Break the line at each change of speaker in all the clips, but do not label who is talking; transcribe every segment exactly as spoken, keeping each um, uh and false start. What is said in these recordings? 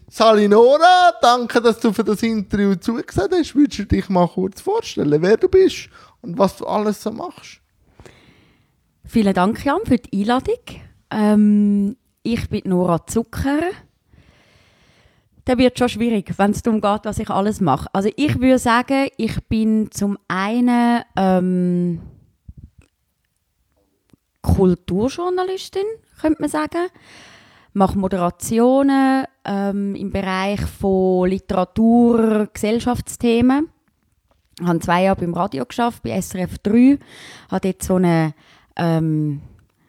Sali Nora, danke, dass du für das Interview zugesagt hast. Würdest du dich mal kurz vorstellen, wer du bist und was du alles so machst?
Vielen Dank, Jan, für die Einladung. Ähm, ich bin Nora Zucker. Das wird schon schwierig, wenn es darum geht, was ich alles mache. Also ich würde sagen, ich bin zum einen ähm, Kulturjournalistin, könnte man sagen. Mache Moderationen ähm, im Bereich von Literatur, Gesellschaftsthemen. Ich habe zwei Jahre beim Radio geschafft, bei S R F drei. Habe dort so eine ähm,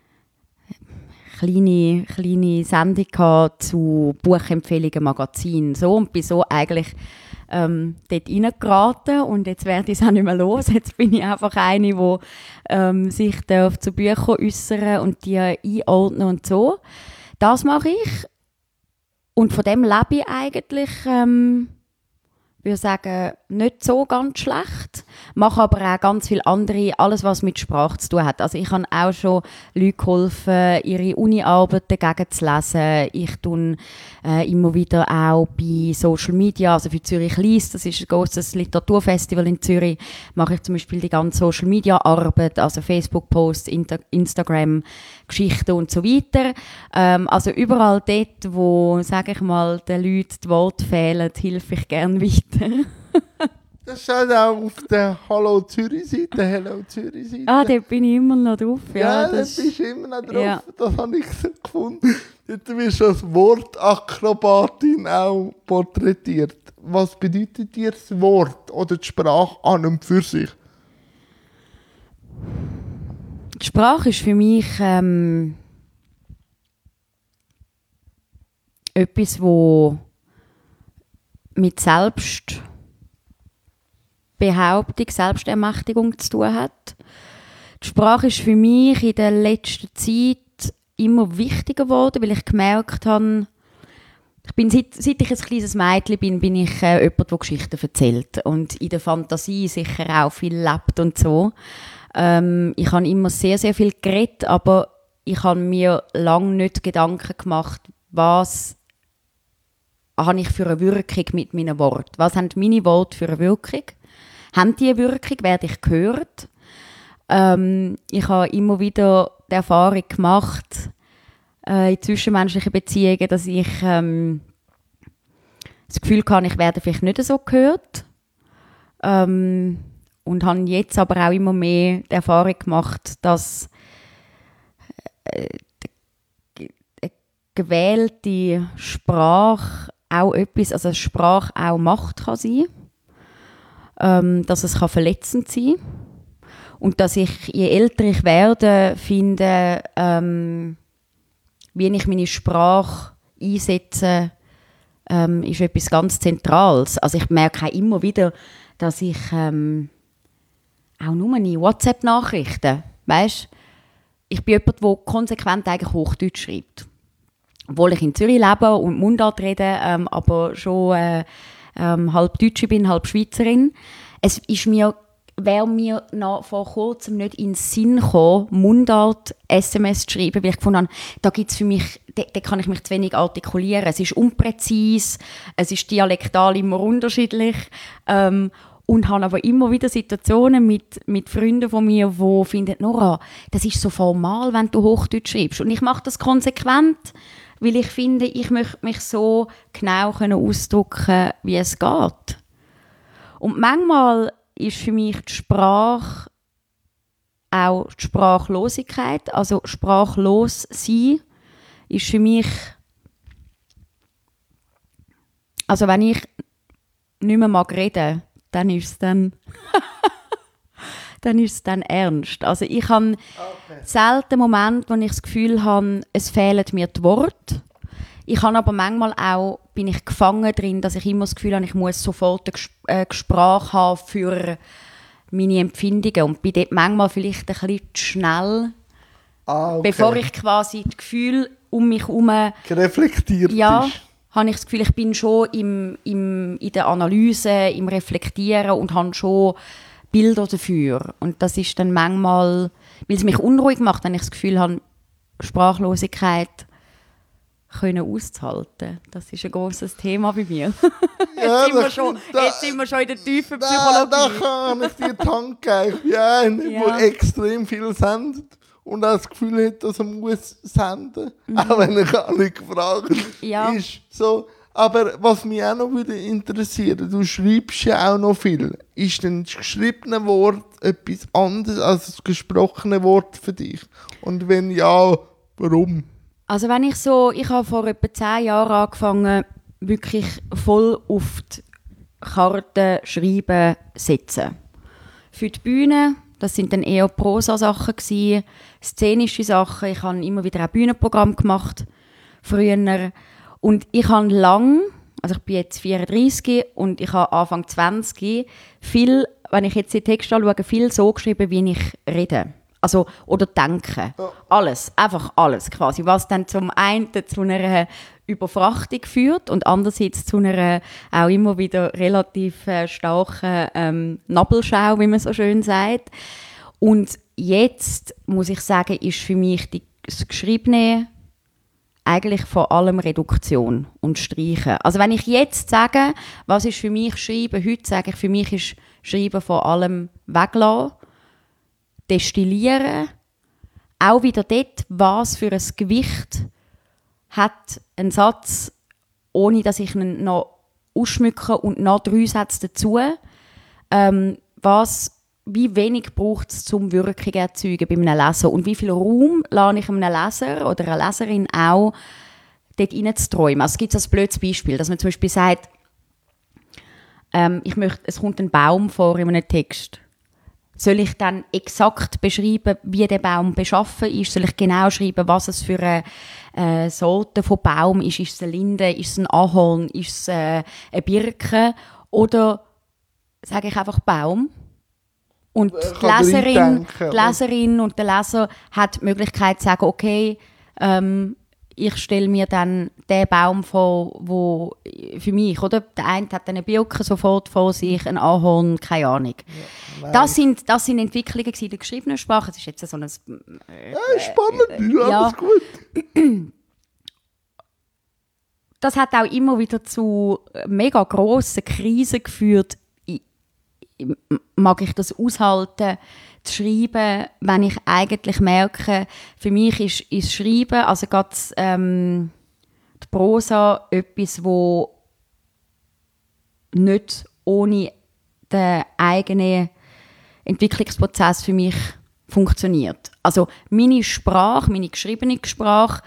kleine, kleine Sendung gehabt zu Buchempfehlungen, Magazinen. So, und bin so eigentlich ähm, dort reingeraten. Und jetzt werde ich es auch nicht mehr los. Jetzt bin ich einfach eine, die ähm, sich darf zu Büchern äußern und die einordnen und so. Das mache ich. Und von dem lebe ich eigentlich, ähm, ich würde sagen, nicht so ganz schlecht. Mache aber auch ganz viele andere, alles was mit Sprache zu tun hat. Also ich habe auch schon Leuten geholfen, ihre Uni-Arbeiten gegenzulesen. Ich tue äh, immer wieder auch bei Social Media, also für Zürich liest, das ist ein grosses Literaturfestival in Zürich, mache ich zum Beispiel die ganze Social Media Arbeit, also Facebook-Posts, Inter- Instagram-Geschichten und so weiter. Ähm, also überall dort, wo, sage ich mal, den Leuten die Worte fehlen, helfe ich gerne weiter.
Das steht auch auf der Hallo Zürich-Seite, Hello Zürich-Seite.
Ah, dort bin ich immer noch drauf. Ja,
Ja, da
das
bist du immer noch drauf.
Ja.
Das habe ich so gefunden. Dort wirst du als Wortakrobatin auch porträtiert. Was bedeutet dir das Wort oder die Sprache an und für sich?
Die Sprache ist für mich ähm, etwas, wo mit Selbstbehauptung, Selbstermächtigung zu tun hat. Die Sprache ist für mich in der letzten Zeit immer wichtiger geworden, weil ich gemerkt habe, ich bin, seit, seit ich ein kleines Mädchen bin, bin ich äh, jemand, der Geschichten erzählt und in der Fantasie sicher auch viel lebt und so. Ähm, ich habe immer sehr, sehr viel geredet, aber ich habe mir lange nicht Gedanken gemacht, was habe ich für eine Wirkung mit meinen Worten? Was haben meine Worte für eine Wirkung? Haben die eine Wirkung? Werde ich gehört? Ähm, ich habe immer wieder die Erfahrung gemacht, äh, in zwischenmenschlichen Beziehungen, dass ich ähm, das Gefühl hatte, ich werde vielleicht nicht so gehört. Ähm, und habe jetzt aber auch immer mehr die Erfahrung gemacht, dass äh, die, die gewählte Sprache auch etwas, also Sprache auch Macht kann sein, ähm, dass es kann verletzend sein und dass ich, je älter ich werde, finde, ähm, wie ich meine Sprache einsetze, ähm, ist etwas ganz Zentrales. Also ich merke auch immer wieder, dass ich ähm, auch nur in WhatsApp-Nachrichten, weißt, ich bin jemand, der konsequent eigentlich Hochdeutsch schreibt. Obwohl ich in Zürich lebe und Mundart rede, ähm, aber schon äh, ähm, halb Deutsche bin, halb Schweizerin. Es ist mir, wäre mir noch vor kurzem nicht in den Sinn gekommen, Mundart S M S zu schreiben, weil ich gefunden habe, da gibt's für mich, da, da kann ich mich zu wenig artikulieren. Es ist unpräzis, es ist dialektal immer unterschiedlich. Ähm, und habe aber immer wieder Situationen mit, mit Freunden von mir, die finden, Nora, das ist so formal, wenn du Hochdeutsch schreibst. Und ich mache das konsequent, weil ich finde, ich möchte mich so genau ausdrücken, wie es geht. Und manchmal ist für mich die Sprache auch die Sprachlosigkeit, also sprachlos sein, ist für mich, also wenn ich nicht mehr mag reden, dann ist es dann, dann ist es dann ernst. Also ich habe okay. selten Momente, wo ich das Gefühl habe, es fehlen mir die Worte. Ich habe aber manchmal auch, bin ich gefangen drin, dass ich immer das Gefühl habe, ich muss sofort eine Sprache haben für meine Empfindungen und bin dort manchmal vielleicht ein bisschen zu schnell, ah, okay. bevor ich quasi das Gefühl um mich herum
reflektiert
ja,
ist.
Habe ich das Gefühl, ich bin schon im, im, in der Analyse, im Reflektieren und habe schon Bilder dafür. Und das ist dann manchmal, weil es mich unruhig macht, wenn ich das Gefühl habe, Sprachlosigkeit können auszuhalten. Das ist ein grosses Thema bei mir.
Ja,
jetzt, sind wir
das-
schon,
da-
jetzt sind wir schon in der tiefen
Da,
Psychologie.
da kann ich dir die Hand geben. Ich bin einer,
Ja.
der extrem viel sendet und auch das Gefühl hat, dass er muss senden muss, auch wenn er gar nicht gefragt
Ja.
ist. So. Aber was mich auch noch würde interessieren, du schreibst ja auch noch viel. Ist denn das geschriebene Wort etwas anderes als das gesprochene Wort für dich? Und wenn ja, warum?
Also wenn ich so, ich habe vor etwa zehn Jahren angefangen, wirklich voll auf die Karte schreiben setzen. Für die Bühne, das sind dann eher Prosa-Sachen gewesen, szenische Sachen. Ich habe immer wieder auch Bühnenprogramm gemacht, früher. Und ich habe lang, also ich bin jetzt vierunddreissig und ich habe Anfang zwanzig viel, wenn ich jetzt die Texte anschaue, viel so geschrieben, wie ich rede. Also, oder denke.
Ja.
Alles, einfach alles quasi. Was dann zum einen zu einer Überfrachtung führt und andererseits zu einer auch immer wieder relativ äh, starken ähm, Nabelschau, wie man so schön sagt. Und jetzt, muss ich sagen, ist für mich die, das Geschriebene eigentlich vor allem Reduktion und Streichen. Also wenn ich jetzt sage, was ist für mich Schreiben, heute sage ich, für mich ist Schreiben vor allem weglassen, destillieren, auch wieder dort, was für ein Gewicht hat ein Satz, ohne dass ich ihn noch ausschmücke und noch drei Sätze dazu. Ähm, was, wie wenig braucht es, um Wirkung zu erzeugen bei einem Leser und wie viel Raum lasse ich einem Leser oder einer Leserin auch, dort reinzuträumen. Also es gibt ein blödes Beispiel, dass man zum Beispiel sagt, ähm, ich möchte, es kommt ein Baum vor in einem Text. Soll ich dann exakt beschreiben, wie der Baum beschaffen ist? Soll ich genau schreiben, was es für eine äh, Sorte von Baum ist? Ist es eine Linde? Ist es ein Ahorn? Ist es äh, eine Birke? Oder sage ich einfach Baum? Und
Wer
die
kann
Leserin,
reindenken,
die
oder?
Leserin und der Leser hat die Möglichkeit zu sagen, okay, ähm, ich stelle mir dann den Baum vor, wo für mich, oder? Der eine hat eine Birke sofort vor sich, ein Ahorn, keine Ahnung.
Nein.
Das sind, das sind Entwicklungen gewesen in der geschriebenen Sprache. Das ist jetzt so ein...
Ja, spannend, ja,
ja.
alles gut.
Das hat auch immer wieder zu mega grossen Krisen geführt. Ich, ich, mag ich das aushalten, zu schreiben, wenn ich eigentlich merke, für mich ist, ist Schreiben, also gerade ähm, die Prosa, etwas, wo nicht ohne den eigenen Entwicklungsprozess für mich funktioniert. Also meine Sprache, meine geschriebene Sprache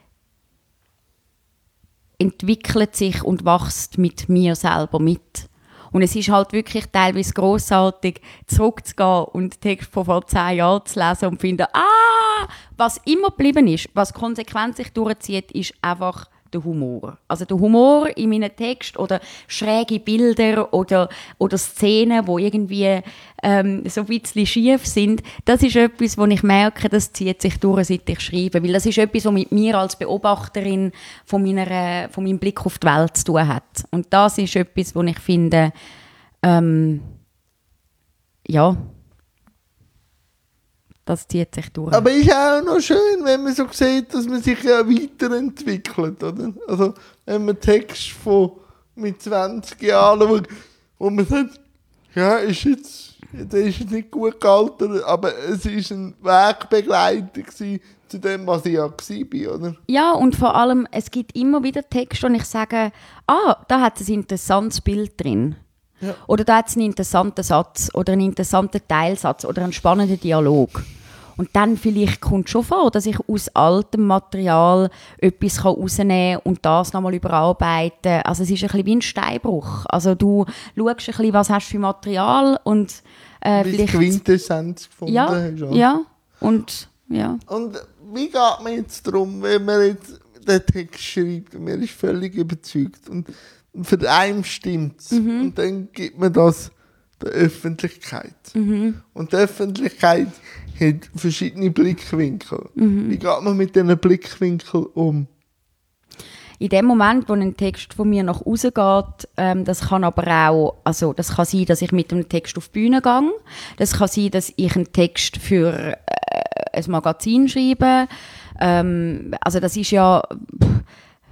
entwickelt sich und wächst mit mir selber mit. Und es ist halt wirklich teilweise grossartig, zurückzugehen und den Text von vor zehn Jahren zu lesen und zu finden, ah, was immer geblieben ist, was konsequent sich durchzieht, ist einfach der Humor. Also der Humor in meinen Texten oder schräge Bilder oder, oder Szenen, die irgendwie ähm, so ein bisschen schief sind, das ist etwas, wo ich merke, das zieht sich durch, seit ich schreibe. Weil das ist etwas, was mit mir als Beobachterin von, meiner, von meinem Blick auf die Welt zu tun hat. Und das ist etwas, wo ich finde, ähm, ja, das zieht sich durch.
Aber ist auch noch schön, wenn man so sieht, dass man sich ja weiterentwickelt, oder? Also, wenn man Text von mit zwanzig Jahren schaut, wo man sagt, ja, ist jetzt, der ist jetzt nicht gut gealtert, aber es war ein Wegbegleiter gewesen zu dem, was ich ja war, oder?
Ja, und vor allem, es gibt immer wieder Texte, und ich sage, ah, da hat es ein interessantes Bild drin.
Ja.
Oder da hat es einen interessanten Satz oder einen interessanten Teilsatz oder einen spannenden Dialog. Und dann vielleicht kommt schon vor, dass ich aus altem Material etwas rausnehmen kann und das nochmal überarbeiten. Also es ist ein bisschen wie ein Steinbruch. Also du schaust ein bisschen, was hast du für Material und äh,
Wie
vielleicht...
Quintessenz gefunden
ja,
hast. oder?
ja, und ja.
Und wie geht man jetzt darum, wenn man jetzt den Text schreibt und man ist völlig überzeugt und für einen stimmt es
Mhm.
und dann gibt man das der Öffentlichkeit.
Mhm.
Und die Öffentlichkeit hat verschiedene Blickwinkel.
Mhm.
Wie geht man mit diesen Blickwinkeln um?
In dem Moment, wo ein Text von mir nach außen geht, ähm, das kann aber auch, also das kann sein, dass ich mit einem Text auf die Bühne gehe. Das kann sein, dass ich einen Text für äh, ein Magazin schreibe. Ähm, also das ist ja,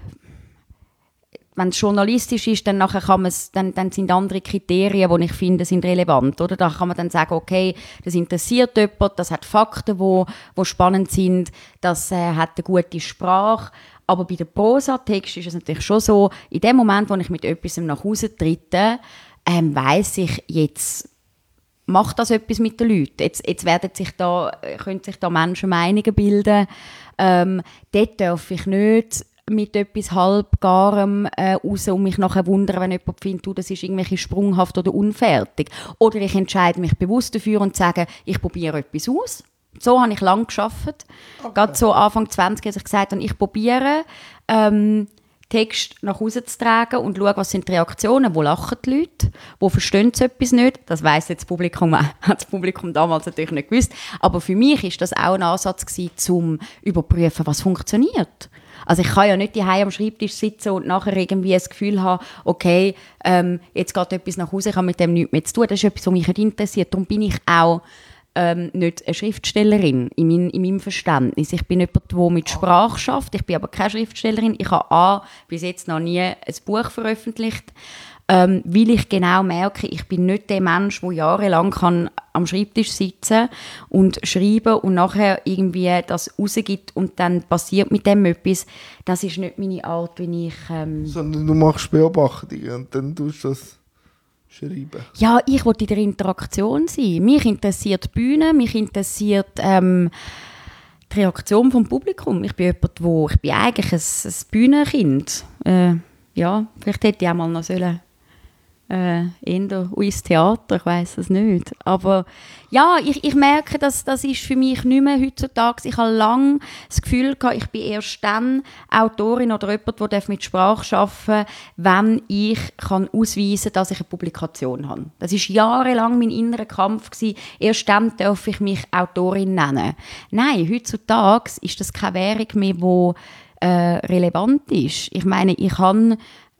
wenn es journalistisch ist, dann, nachher kann man's, dann, dann sind andere Kriterien, die ich finde, sind relevant. Oder? Da kann man dann sagen, okay, das interessiert jemand, das hat Fakten, die wo, wo spannend sind, das äh, hat eine gute Sprache. Aber bei dem Prosatext ist es natürlich schon so, in dem Moment, wo ich mit etwas nach Hause trete, ähm, weiss ich, jetzt macht das etwas mit den Leuten. Jetzt, jetzt werden sich da, können sich da Menschen Meinungen bilden. Ähm, dort darf ich nicht mit etwas Halbgarem äh, raus und mich nachher wundern, wenn jemand findet, du, das ist irgendwie sprunghaft oder unfertig. Oder ich entscheide mich bewusst dafür und sage, ich probiere etwas aus. So habe ich lange gearbeitet. Okay. Gerade so Anfang zwanzig, als ich gesagt habe, ich probiere, ähm, Text nach Hause zu tragen und schaue, was sind die Reaktionen, wo lachen die Leute, wo verstehen sie etwas nicht. Das weiss jetzt das Publikum, hat das Publikum damals natürlich nicht gewusst. Aber für mich war das auch ein Ansatz gewesen, um zu überprüfen, was funktioniert. Also ich kann ja nicht daheim am Schreibtisch sitzen und nachher irgendwie das Gefühl haben, okay, ähm, jetzt geht etwas nach Hause, ich habe mit dem nichts mehr zu tun. Das ist etwas, was mich nicht interessiert. Darum bin ich auch Ähm, nicht eine Schriftstellerin in, mein, in meinem Verständnis. Ich bin jemand, der mit Sprache schafft. Ich bin aber keine Schriftstellerin. Ich habe A, bis jetzt noch nie ein Buch veröffentlicht, ähm, weil ich genau merke, ich bin nicht der Mensch, der jahrelang kann am Schreibtisch sitzen und schreiben und nachher irgendwie das rausgibt und dann passiert mit dem etwas. Das ist nicht meine Art, wie ich... Ähm
Sondern du machst Beobachtungen und dann tust du das... schreiben.
Ja, ich will in der Interaktion sein. Mich interessiert die Bühne, mich interessiert ähm, die Reaktion vom Publikum. Ich bin jemand, wo ich bin eigentlich ein, ein Bühnenkind. Äh, ja, vielleicht hätte ich auch mal noch sollen, äh, eher ins Theater, ich weiss es nicht. Aber ja, ich, ich merke, dass das ist für mich nicht mehr heutzutage. Ich habe lange das Gefühl gehabt, ich bin erst dann Autorin oder jemand, der mit Sprache arbeiten darf, wenn ich kann ausweisen kann, dass ich eine Publikation habe. Das war jahrelang mein innerer Kampf gewesen. Erst dann darf ich mich Autorin nennen. Nein, heutzutage ist das keine Währung mehr, die äh, relevant ist. Ich meine, ich habe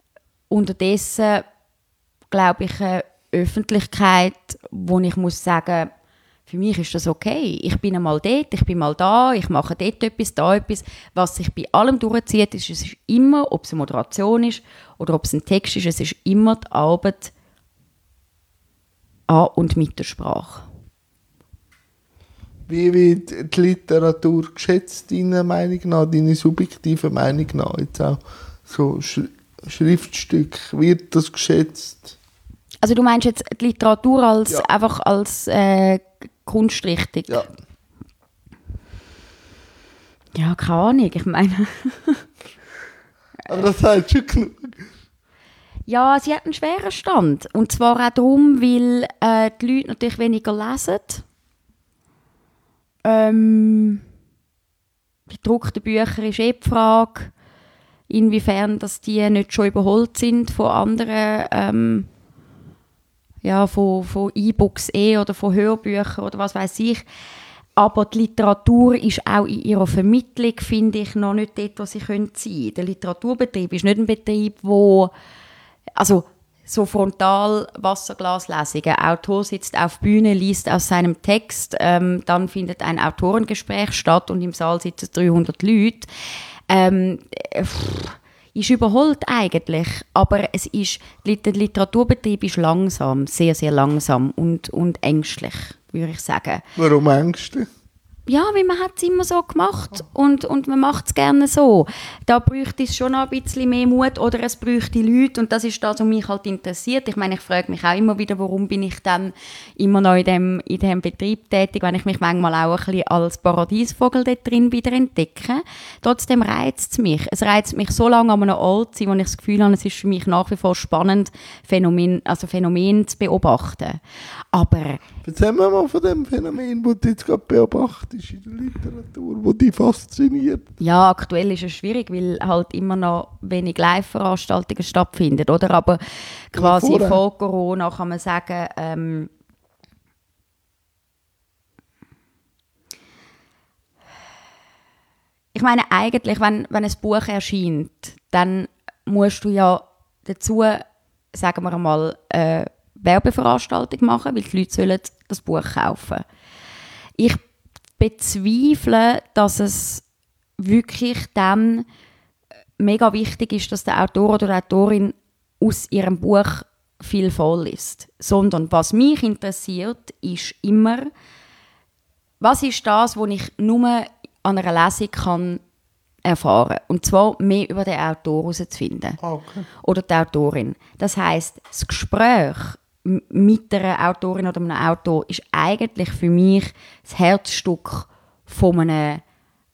unterdessen, glaube ich, eine Öffentlichkeit, wo ich muss sagen, für mich ist das okay. Ich bin einmal dort, ich bin mal da, ich mache dort etwas, da etwas. Was sich bei allem durchzieht, ist, es ist immer, ob es eine Moderation ist oder ob es ein Text ist, es ist immer die Arbeit an und mit der Sprache.
Wie wird die Literatur geschätzt, deiner Meinung nach, deine subjektive Meinung nach? Jetzt auch so Sch- Schriftstück, wird das geschätzt?
Also du meinst jetzt die Literatur als,
ja.
einfach als äh, Kunstrichtung?
Ja.
Ja, keine Ahnung, ich meine...
Aber das sagt schon genug.
Ja, sie hat einen schweren Stand. Und zwar auch darum, weil äh, die Leute natürlich weniger lesen. Ähm, bei gedruckten Büchern ist eh die Frage, inwiefern dass die nicht schon überholt sind von anderen... Ähm, ja, von, von E-Books eh oder von Hörbüchern oder was weiß ich. Aber die Literatur ist auch in ihrer Vermittlung, finde ich, noch nicht dort, wo sie sein können. Der Literaturbetrieb ist nicht ein Betrieb, wo also so frontal Wasserglaslesungen. Ein Autor sitzt auf der Bühne, liest aus seinem Text, ähm, dann findet ein Autorengespräch statt und im Saal sitzen dreihundert Leute. Ähm, pff, ist überholt eigentlich, aber es ist, der Literaturbetrieb ist langsam, sehr, sehr langsam und, und ängstlich, würde ich sagen.
Warum Ängste?
Ja, weil man hat es immer so gemacht und, und man macht es gerne so. Da bräuchte es schon noch ein bisschen mehr Mut oder es bräuchte Leute und das ist das, was mich halt interessiert. Ich meine, ich frage mich auch immer wieder, warum bin ich dann immer noch in dem, in dem Betrieb tätig, wenn ich mich manchmal auch ein bisschen als Paradiesvogel dort drin wieder entdecke. Trotzdem reizt es mich. Es reizt mich so lange an einem Ort zu sein, wo ich das Gefühl habe, es ist für mich nach wie vor spannend, Phänomen, also Phänomen zu beobachten. Aber...
Erzähl mir mal von dem Phänomen, das du jetzt gerade beobachtest in der Literatur, das dich fasziniert.
Ja, aktuell ist es schwierig, weil halt immer noch wenig Live-Veranstaltungen stattfinden, oder? Aber quasi ja, vor Corona kann man sagen, ähm, ich meine eigentlich, wenn, wenn ein Buch erscheint, dann musst du ja dazu, sagen wir mal, äh, Werbeveranstaltung machen, weil die Leute sollen das Buch kaufen. Ich bezweifle, dass es wirklich dann mega wichtig ist, dass der Autor oder die Autorin aus ihrem Buch viel vorliest. Sondern was mich interessiert, ist immer, was ist das, was ich nur an einer Lesung kann erfahren. Und zwar mehr über den Autor herauszufinden.
Okay.
Oder die Autorin. Das heisst, das Gespräch mit einer Autorin oder einem Autor ist eigentlich für mich das Herzstück von einem.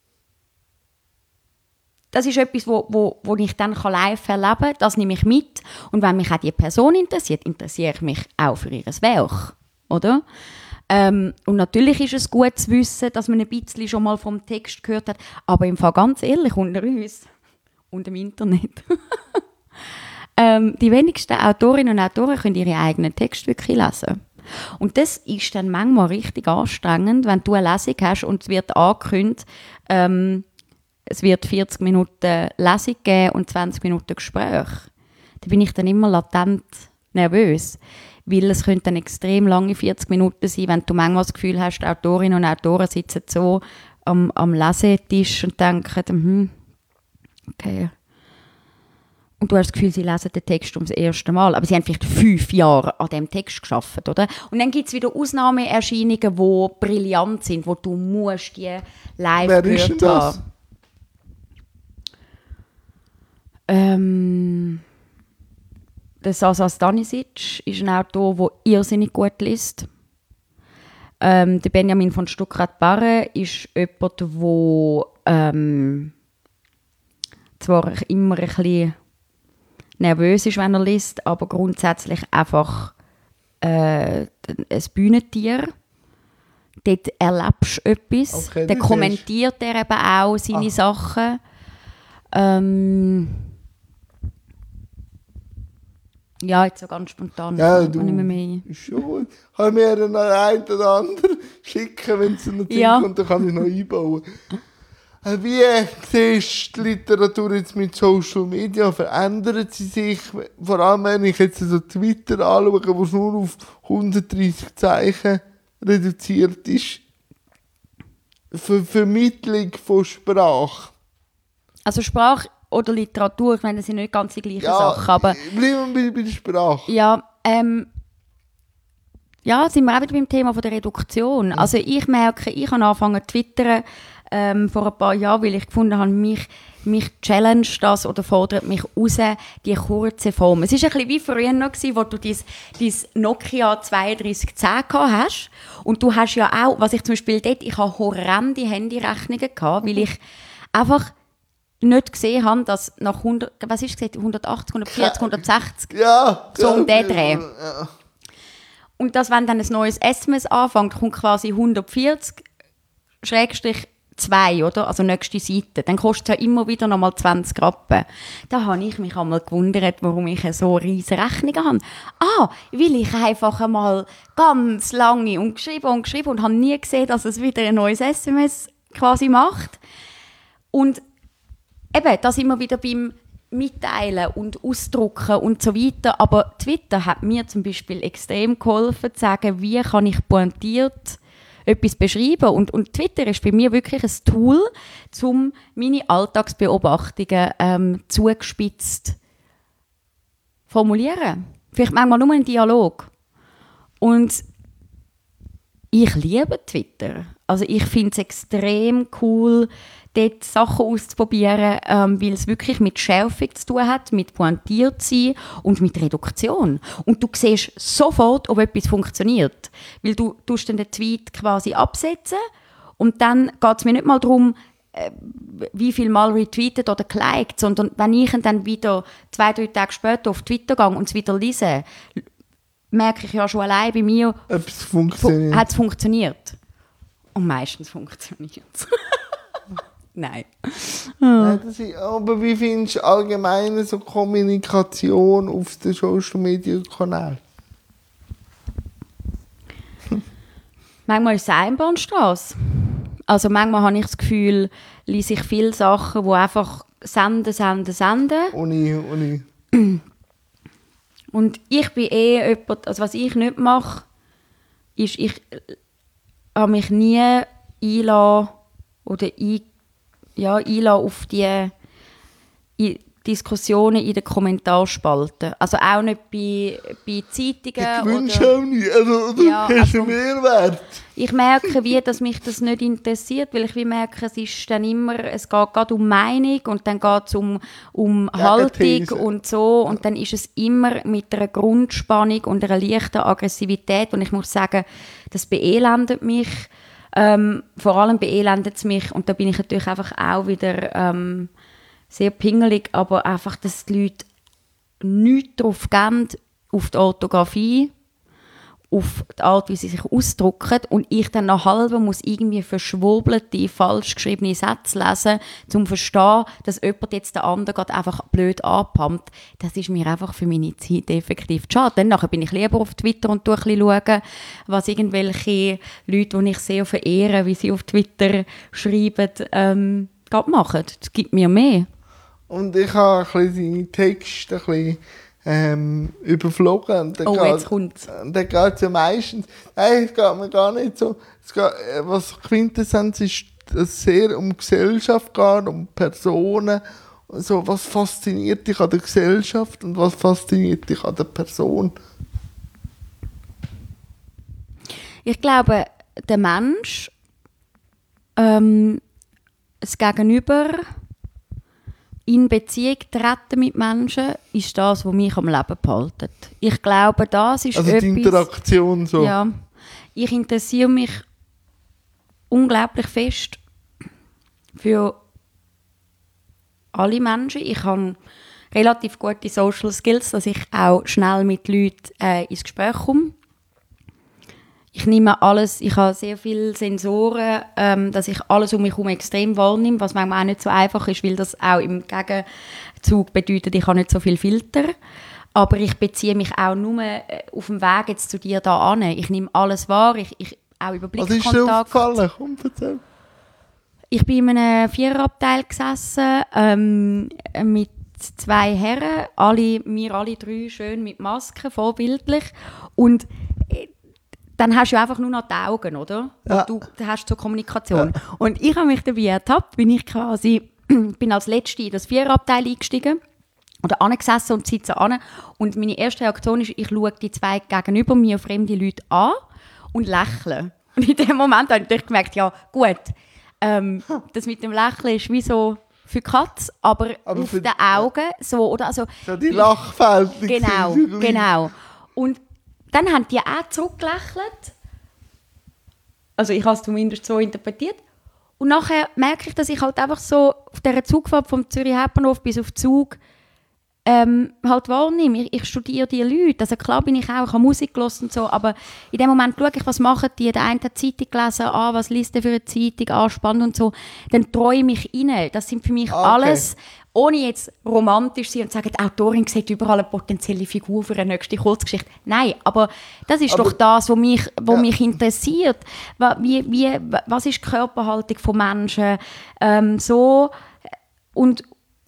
Das ist etwas, wo, wo, wo ich dann live erleben kann. Das nehme ich mit. Und wenn mich auch die Person interessiert, interessiere ich mich auch für ihr Werk. Oder? Ähm, und natürlich ist es gut zu wissen, dass man ein bisschen schon mal vom Text gehört hat. Aber im Fall ganz ehrlich, unter uns und im Internet. ähm, die wenigsten Autorinnen und Autoren können ihre eigenen Texte wirklich lesen. Und das ist dann manchmal richtig anstrengend, wenn du eine Lesung hast und es wird angekündigt, ähm, es wird vierzig Minuten Lesung geben und zwanzig Minuten Gespräch. Da bin ich dann immer latent nervös. Weil es könnten dann extrem lange vierzig Minuten sein, wenn du manchmal das Gefühl hast, die Autorinnen und Autoren sitzen so am, am Lesetisch und denken, hm, okay. Und du hast das Gefühl, sie lesen den Text um das erste Mal. Aber sie haben vielleicht fünf Jahre an diesem Text gearbeitet, oder? Und dann gibt es wieder Ausnahmeerscheinungen, die brillant sind, wo du musst die live
Wer
gehört
ist denn das?
haben. Ähm... Der Sasa Stanisic ist ein Autor, der irrsinnig gut liest. Ähm, der Benjamin von Stuckrad-Barre ist jemand, der ähm, zwar immer ein bisschen nervös ist, wenn er liest, aber grundsätzlich einfach äh, ein Bühnentier. Dort erlebst du etwas.
Okay,
Dann
das
kommentiert er eben auch seine
Ah.
Sachen. Ähm, Ja, jetzt so ganz spontan.
Ja,
fällt
du,
mir nicht mehr mehr ein.
ist schon gut. Kann mir einen einen oder anderen schicken, wenn es noch Ding
Ja.
kommt, dann kann ich noch einbauen. Äh, Wie siehst du die Literatur jetzt mit Social Media? Verändert sie sich? Vor allem, wenn ich jetzt so Twitter anschaue, wo es nur auf hundertdreissig Zeichen reduziert ist. Für Vermittlung von Sprache.
Also Sprache oder Literatur, ich meine, das sind nicht ganz die gleichen
Ja,
Sachen, aber
bleiben wir bei der Sprache.
ja, ähm, ja, sind wir auch wieder beim Thema von der Reduktion. Also ich merke, ich habe angefangen zu twittern ähm, vor ein paar Jahren, weil ich gefunden habe, mich, mich challenge das oder fordert mich raus, die kurze Form. Es war ein bisschen wie früher noch, gewesen, wo du dein, dein Nokia zweiunddreißig zehn gehabt hast. Und du hast ja auch, was ich zum Beispiel dort, ich habe horrende Handyrechnungen gehabt, weil ich einfach nicht gesehen habe, dass nach hundert, was ist es, hundertachtzig, hundertvierzig, hundertsechzig,
Ja.
so um
ja,
den Dreh.
Ja.
Und dass, wenn dann ein neues S M S anfängt, kommt quasi hundertvierzig Schrägstrich zwei, oder? Also nächste Seite. Dann kostet es ja immer wieder nochmal zwanzig Rappen. Da habe ich mich einmal gewundert, warum ich so riesige Rechnungen habe. Ah, weil ich einfach einmal ganz lange und geschrieben und geschrieben und habe nie gesehen, dass es wieder ein neues S M S quasi macht. Und eben, das immer wieder beim Mitteilen und Ausdrucken und so weiter. Aber Twitter hat mir zum Beispiel extrem geholfen, zu sagen, wie kann ich pointiert etwas beschreiben. Und, und Twitter ist bei mir wirklich ein Tool, um meine Alltagsbeobachtungen ähm, zugespitzt formulieren. Vielleicht manchmal nur einen Dialog. Und ich liebe Twitter. Also ich finde es extrem cool, dort Sachen auszuprobieren, ähm, weil es wirklich mit Schärfung zu tun hat, mit pointiert sein und mit Reduktion. Und du siehst sofort, ob etwas funktioniert. Weil du tust dann den Tweet quasi absetzen und dann geht es mir nicht mal darum, äh, wie viel Mal retweetet oder geliked, sondern wenn ich ihn dann wieder zwei, drei Tage später auf Twitter gehe und es wieder lese, merke ich ja schon allein bei mir,
Etwas funktioniert.
hat es funktioniert. Und meistens funktioniert es. Nein.
Ja, das ist, aber wie findest du allgemein so Kommunikation auf den Social Media Kanälen?
Manchmal ist es eine Einbahnstrasse. Also manchmal habe ich das Gefühl, lese ich viele Sachen, die einfach senden, senden, senden.
Ohne, ohne.
Und ich bin eh jemand, also was ich nicht mache, ist, ich habe mich nie einlassen oder ein, ja, einlassen auf die in Diskussionen in den Kommentarspalten. Also auch nicht bei, bei Zeitungen.
Ich wünsche auch nicht. Also, du
Ja,
hast
also,
einen Mehrwert.
Ich merke, wie, dass mich das nicht interessiert, weil ich wie merke, es ist dann immer, es geht gerade um Meinung und dann geht es um, um Haltung und so und dann ist es immer mit einer Grundspannung und einer leichten Aggressivität und ich muss sagen, das beelendet mich. Ähm, vor allem beelendet es mich und da bin ich natürlich einfach auch wieder ähm, sehr pingelig, aber einfach, dass die Leute nichts darauf geben, auf die Orthographie, auf die Art, wie sie sich ausdrücken und ich dann nach halber muss irgendwie verschwobelte, falsch geschriebene Sätze lesen, um zu verstehen, dass jemand jetzt den anderen gerade einfach blöd anpumpt. Das ist mir einfach für meine Zeit effektiv zu schade. Dann nachher bin ich lieber auf Twitter und schaue ein bisschen, was irgendwelche Leute, die ich sehr verehre, wie sie auf Twitter schreiben, ähm, gerade machen. Das gibt mir mehr.
Und ich habe ein bisschen seine Texte ein bisschen ähm, überflogen. Und dann
Oh,
geht,
jetzt kommt's.
Und dann geht es ja meistens, nein, es geht mir gar nicht so. Es geht, was Quintessenz ist, dass es sehr um Gesellschaft geht, um Personen. Und so, was fasziniert dich an der Gesellschaft und was fasziniert dich an der Person?
Ich glaube, der Mensch, ähm, das Gegenüber, in Beziehung treten mit Menschen, ist das, was mich am Leben behält. Ich glaube, das ist
also
etwas...
die Interaktion so.
Ja, ich interessiere mich unglaublich fest für alle Menschen. Ich habe relativ gute Social Skills, dass ich auch schnell mit Leuten äh, ins Gespräch komme. Ich nehme alles, ich habe sehr viele Sensoren, ähm, dass ich alles um mich herum extrem wahrnehme, was manchmal auch nicht so einfach ist, weil das auch im Gegenzug bedeutet, ich habe nicht so viel Filter. Aber ich beziehe mich auch nur auf dem Weg jetzt zu dir da an. Ich nehme alles wahr, ich, ich auch über Blickkontakt.
Was ist dir aufgefallen? Komm, erzähl.
Ich bin in einem Viererabteil gesessen, ähm, mit zwei Herren, alle, wir alle drei schön mit Masken, vorbildlich. Und dann hast du einfach nur noch die Augen, oder?
Ja.
Du hast zur Kommunikation. Ja. Und ich habe mich dabei ertappt, bin ich quasi, bin als Letzte in das Viererabteil eingestiegen oder angesessen und sitze an. Und meine erste Reaktion ist, ich schaue die zwei gegenüber mir fremde Leute an und lächle. Und in dem Moment habe ich gemerkt, ja gut, ähm, das mit dem Lächeln ist wie so für die Katze, aber, aber auf den Augen so, oder? Also,
so die Lachfältig.
Genau, genau. Und dann haben die auch zurückgelächelt. Also ich habe es zumindest so interpretiert. Und nachher merke ich, dass ich halt einfach so auf dieser Zugfahrt vom Zürich Hauptbahnhof bis auf Zug ähm, halt wahrnehme. Ich, ich studiere die Leute. Also klar bin ich auch, ich habe Musik gehört und so, aber in dem Moment schaue ich, was machen die. Der eine hat die Zeitung gelesen, ah, was liest der für eine Zeitung, ah, spannend und so. Dann träume ich rein. Das sind für mich okay. alles, ohne jetzt romantisch zu sein und zu sagen, die Autorin sieht überall eine potenzielle Figur für eine nächste Kurzgeschichte. Nein, aber das ist aber doch das, was mich, was ja. mich interessiert. Wie, wie, was ist die Körperhaltung von Menschen? Ähm, so. Und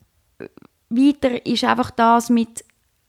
weiter ist einfach das mit,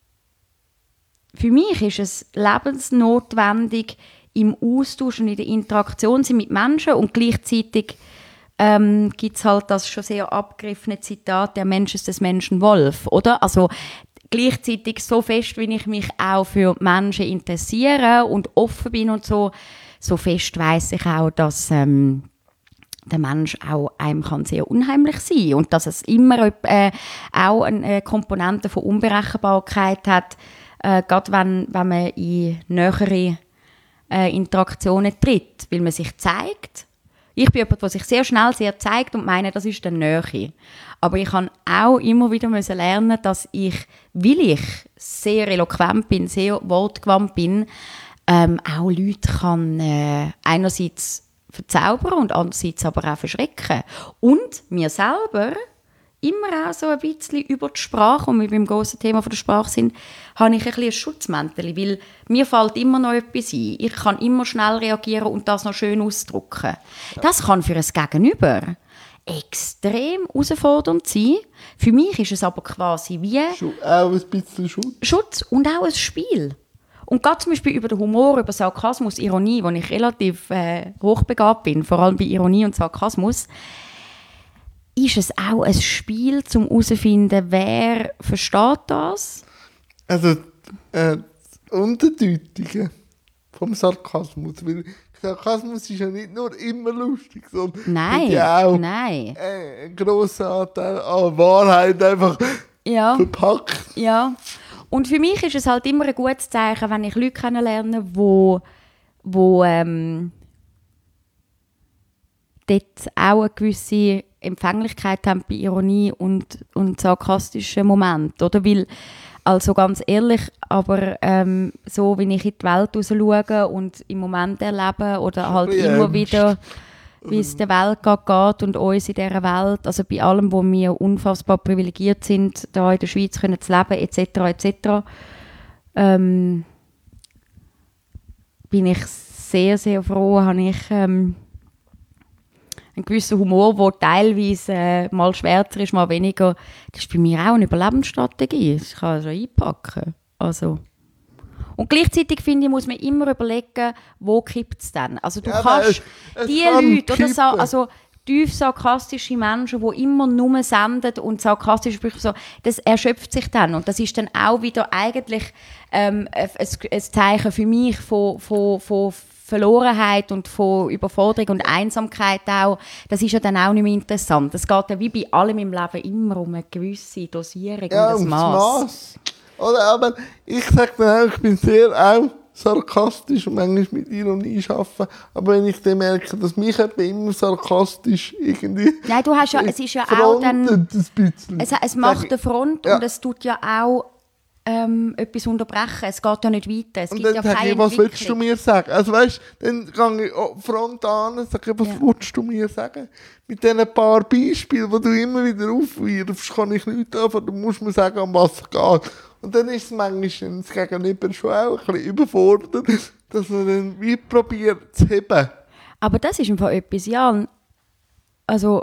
für mich ist es lebensnotwendig, im Austausch und in der Interaktion sein mit Menschen und gleichzeitig ähm, gibt es halt das schon sehr abgegriffene Zitat, der Mensch ist des Menschen Wolf, oder? Also gleichzeitig so fest, wie ich mich auch für Menschen interessiere und offen bin und so, so fest weiss ich auch, dass ähm, der Mensch auch einem kann sehr unheimlich sein und dass es immer äh, auch eine Komponente von Unberechenbarkeit hat, äh, gerade wenn, wenn man in nähere äh, Interaktionen tritt, weil man sich zeigt. Ich bin jemand, der sich sehr schnell sehr zeigt und meine, das ist die Nähe. Aber ich kann auch immer wieder müssen lernen, dass ich, weil ich sehr eloquent bin, sehr wortgewandt bin, ähm, auch Leute kann äh, einerseits verzaubern und andererseits aber auch verschrecken. Und mir selber, immer auch so ein bisschen über die Sprache, und wir beim grossen Thema von der Sprache sind, habe ich ein bisschen ein Schutzmäntel, weil mir fällt immer noch etwas ein. Ich kann immer schnell reagieren und das noch schön ausdrücken. Ja. Das kann für ein Gegenüber extrem herausfordernd sein. Für mich ist es aber quasi wie
auch ein bisschen Schutz.
Schutz und auch ein Spiel. Und gerade zum Beispiel über den Humor, über Sarkasmus, Ironie, wo ich relativ äh, hochbegabt bin, vor allem bei Ironie und Sarkasmus, ist es auch ein Spiel, um herauszufinden, wer versteht das?
Also, äh, das Unterdeutige vom Sarkasmus. Weil Sarkasmus ist ja nicht nur immer lustig, sondern
Nein,
ja auch
nein.
Äh, ein grosser Anteil an Wahrheit einfach
Ja.
verpackt.
Ja. Und für mich ist es halt immer ein gutes Zeichen, wenn ich Leute kennenlerne, wo, wo ähm, dort auch eine gewisse Empfänglichkeit haben bei Ironie und, und sarkastischen Momenten, oder? Weil, also ganz ehrlich, aber ähm, so wie ich in die Welt raus schaue und im Moment erlebe oder halt
bisschen
immer
ernst.
wieder, wie es der Welt geht, geht und uns in dieser Welt, also bei allem, wo wir unfassbar privilegiert sind, da in der Schweiz können zu leben, et cetera et cetera, ähm, bin ich sehr, sehr froh, habe ich ähm, einen gewissen Humor, der teilweise äh, mal schwärzer ist, mal weniger. Das ist bei mir auch eine Überlebensstrategie. Ich kann es schon einpacken. Also. Und gleichzeitig, finde ich, muss man immer überlegen, wo kippt es dann. Also du
Ja,
kannst
es- es
die
kann
Leute, oder so,
kippen.
also tief sarkastische Menschen, die immer nur senden und sarkastische Sprüche so, das erschöpft sich dann. Und das ist dann auch wieder eigentlich ähm, ein, ein Zeichen für mich von, von, von Verlorenheit und von Überforderung und Einsamkeit auch. Das ist ja dann auch nicht mehr interessant. Es geht ja wie bei allem im Leben immer um eine gewisse Dosierung
Ja,
und
ums
ein Maß.
Maß. Oder, aber ich sage dann auch, ich bin sehr auch sarkastisch und manchmal mit Ironie arbeiten. Aber wenn ich dann merke, dass mich jemand immer sarkastisch irgendwie
Nein, du hast ja, es ist ja auch dann,
frontet ein bisschen.
es, es macht eine Front
Ja.
und es tut ja auch ähm, etwas unterbrechen. Es geht ja nicht weiter. Es
Und
gibt
dann
ja
sage
keine
ich, was willst du
Entwicklung.
mir sagen? Also weißt du, dann gehe ich oh, Front an und sage, was
Ja.
willst du mir sagen? Mit diesen paar Beispielen, die du immer wieder aufwirfst, kann ich nichts anfangen. Du musst mir sagen, um was es geht. Und dann ist es manchmal das Gegenüber schon auch ein bisschen überfordert, dass man dann wie probiert zu heben.
Aber das ist im Fall etwas, ja. Also,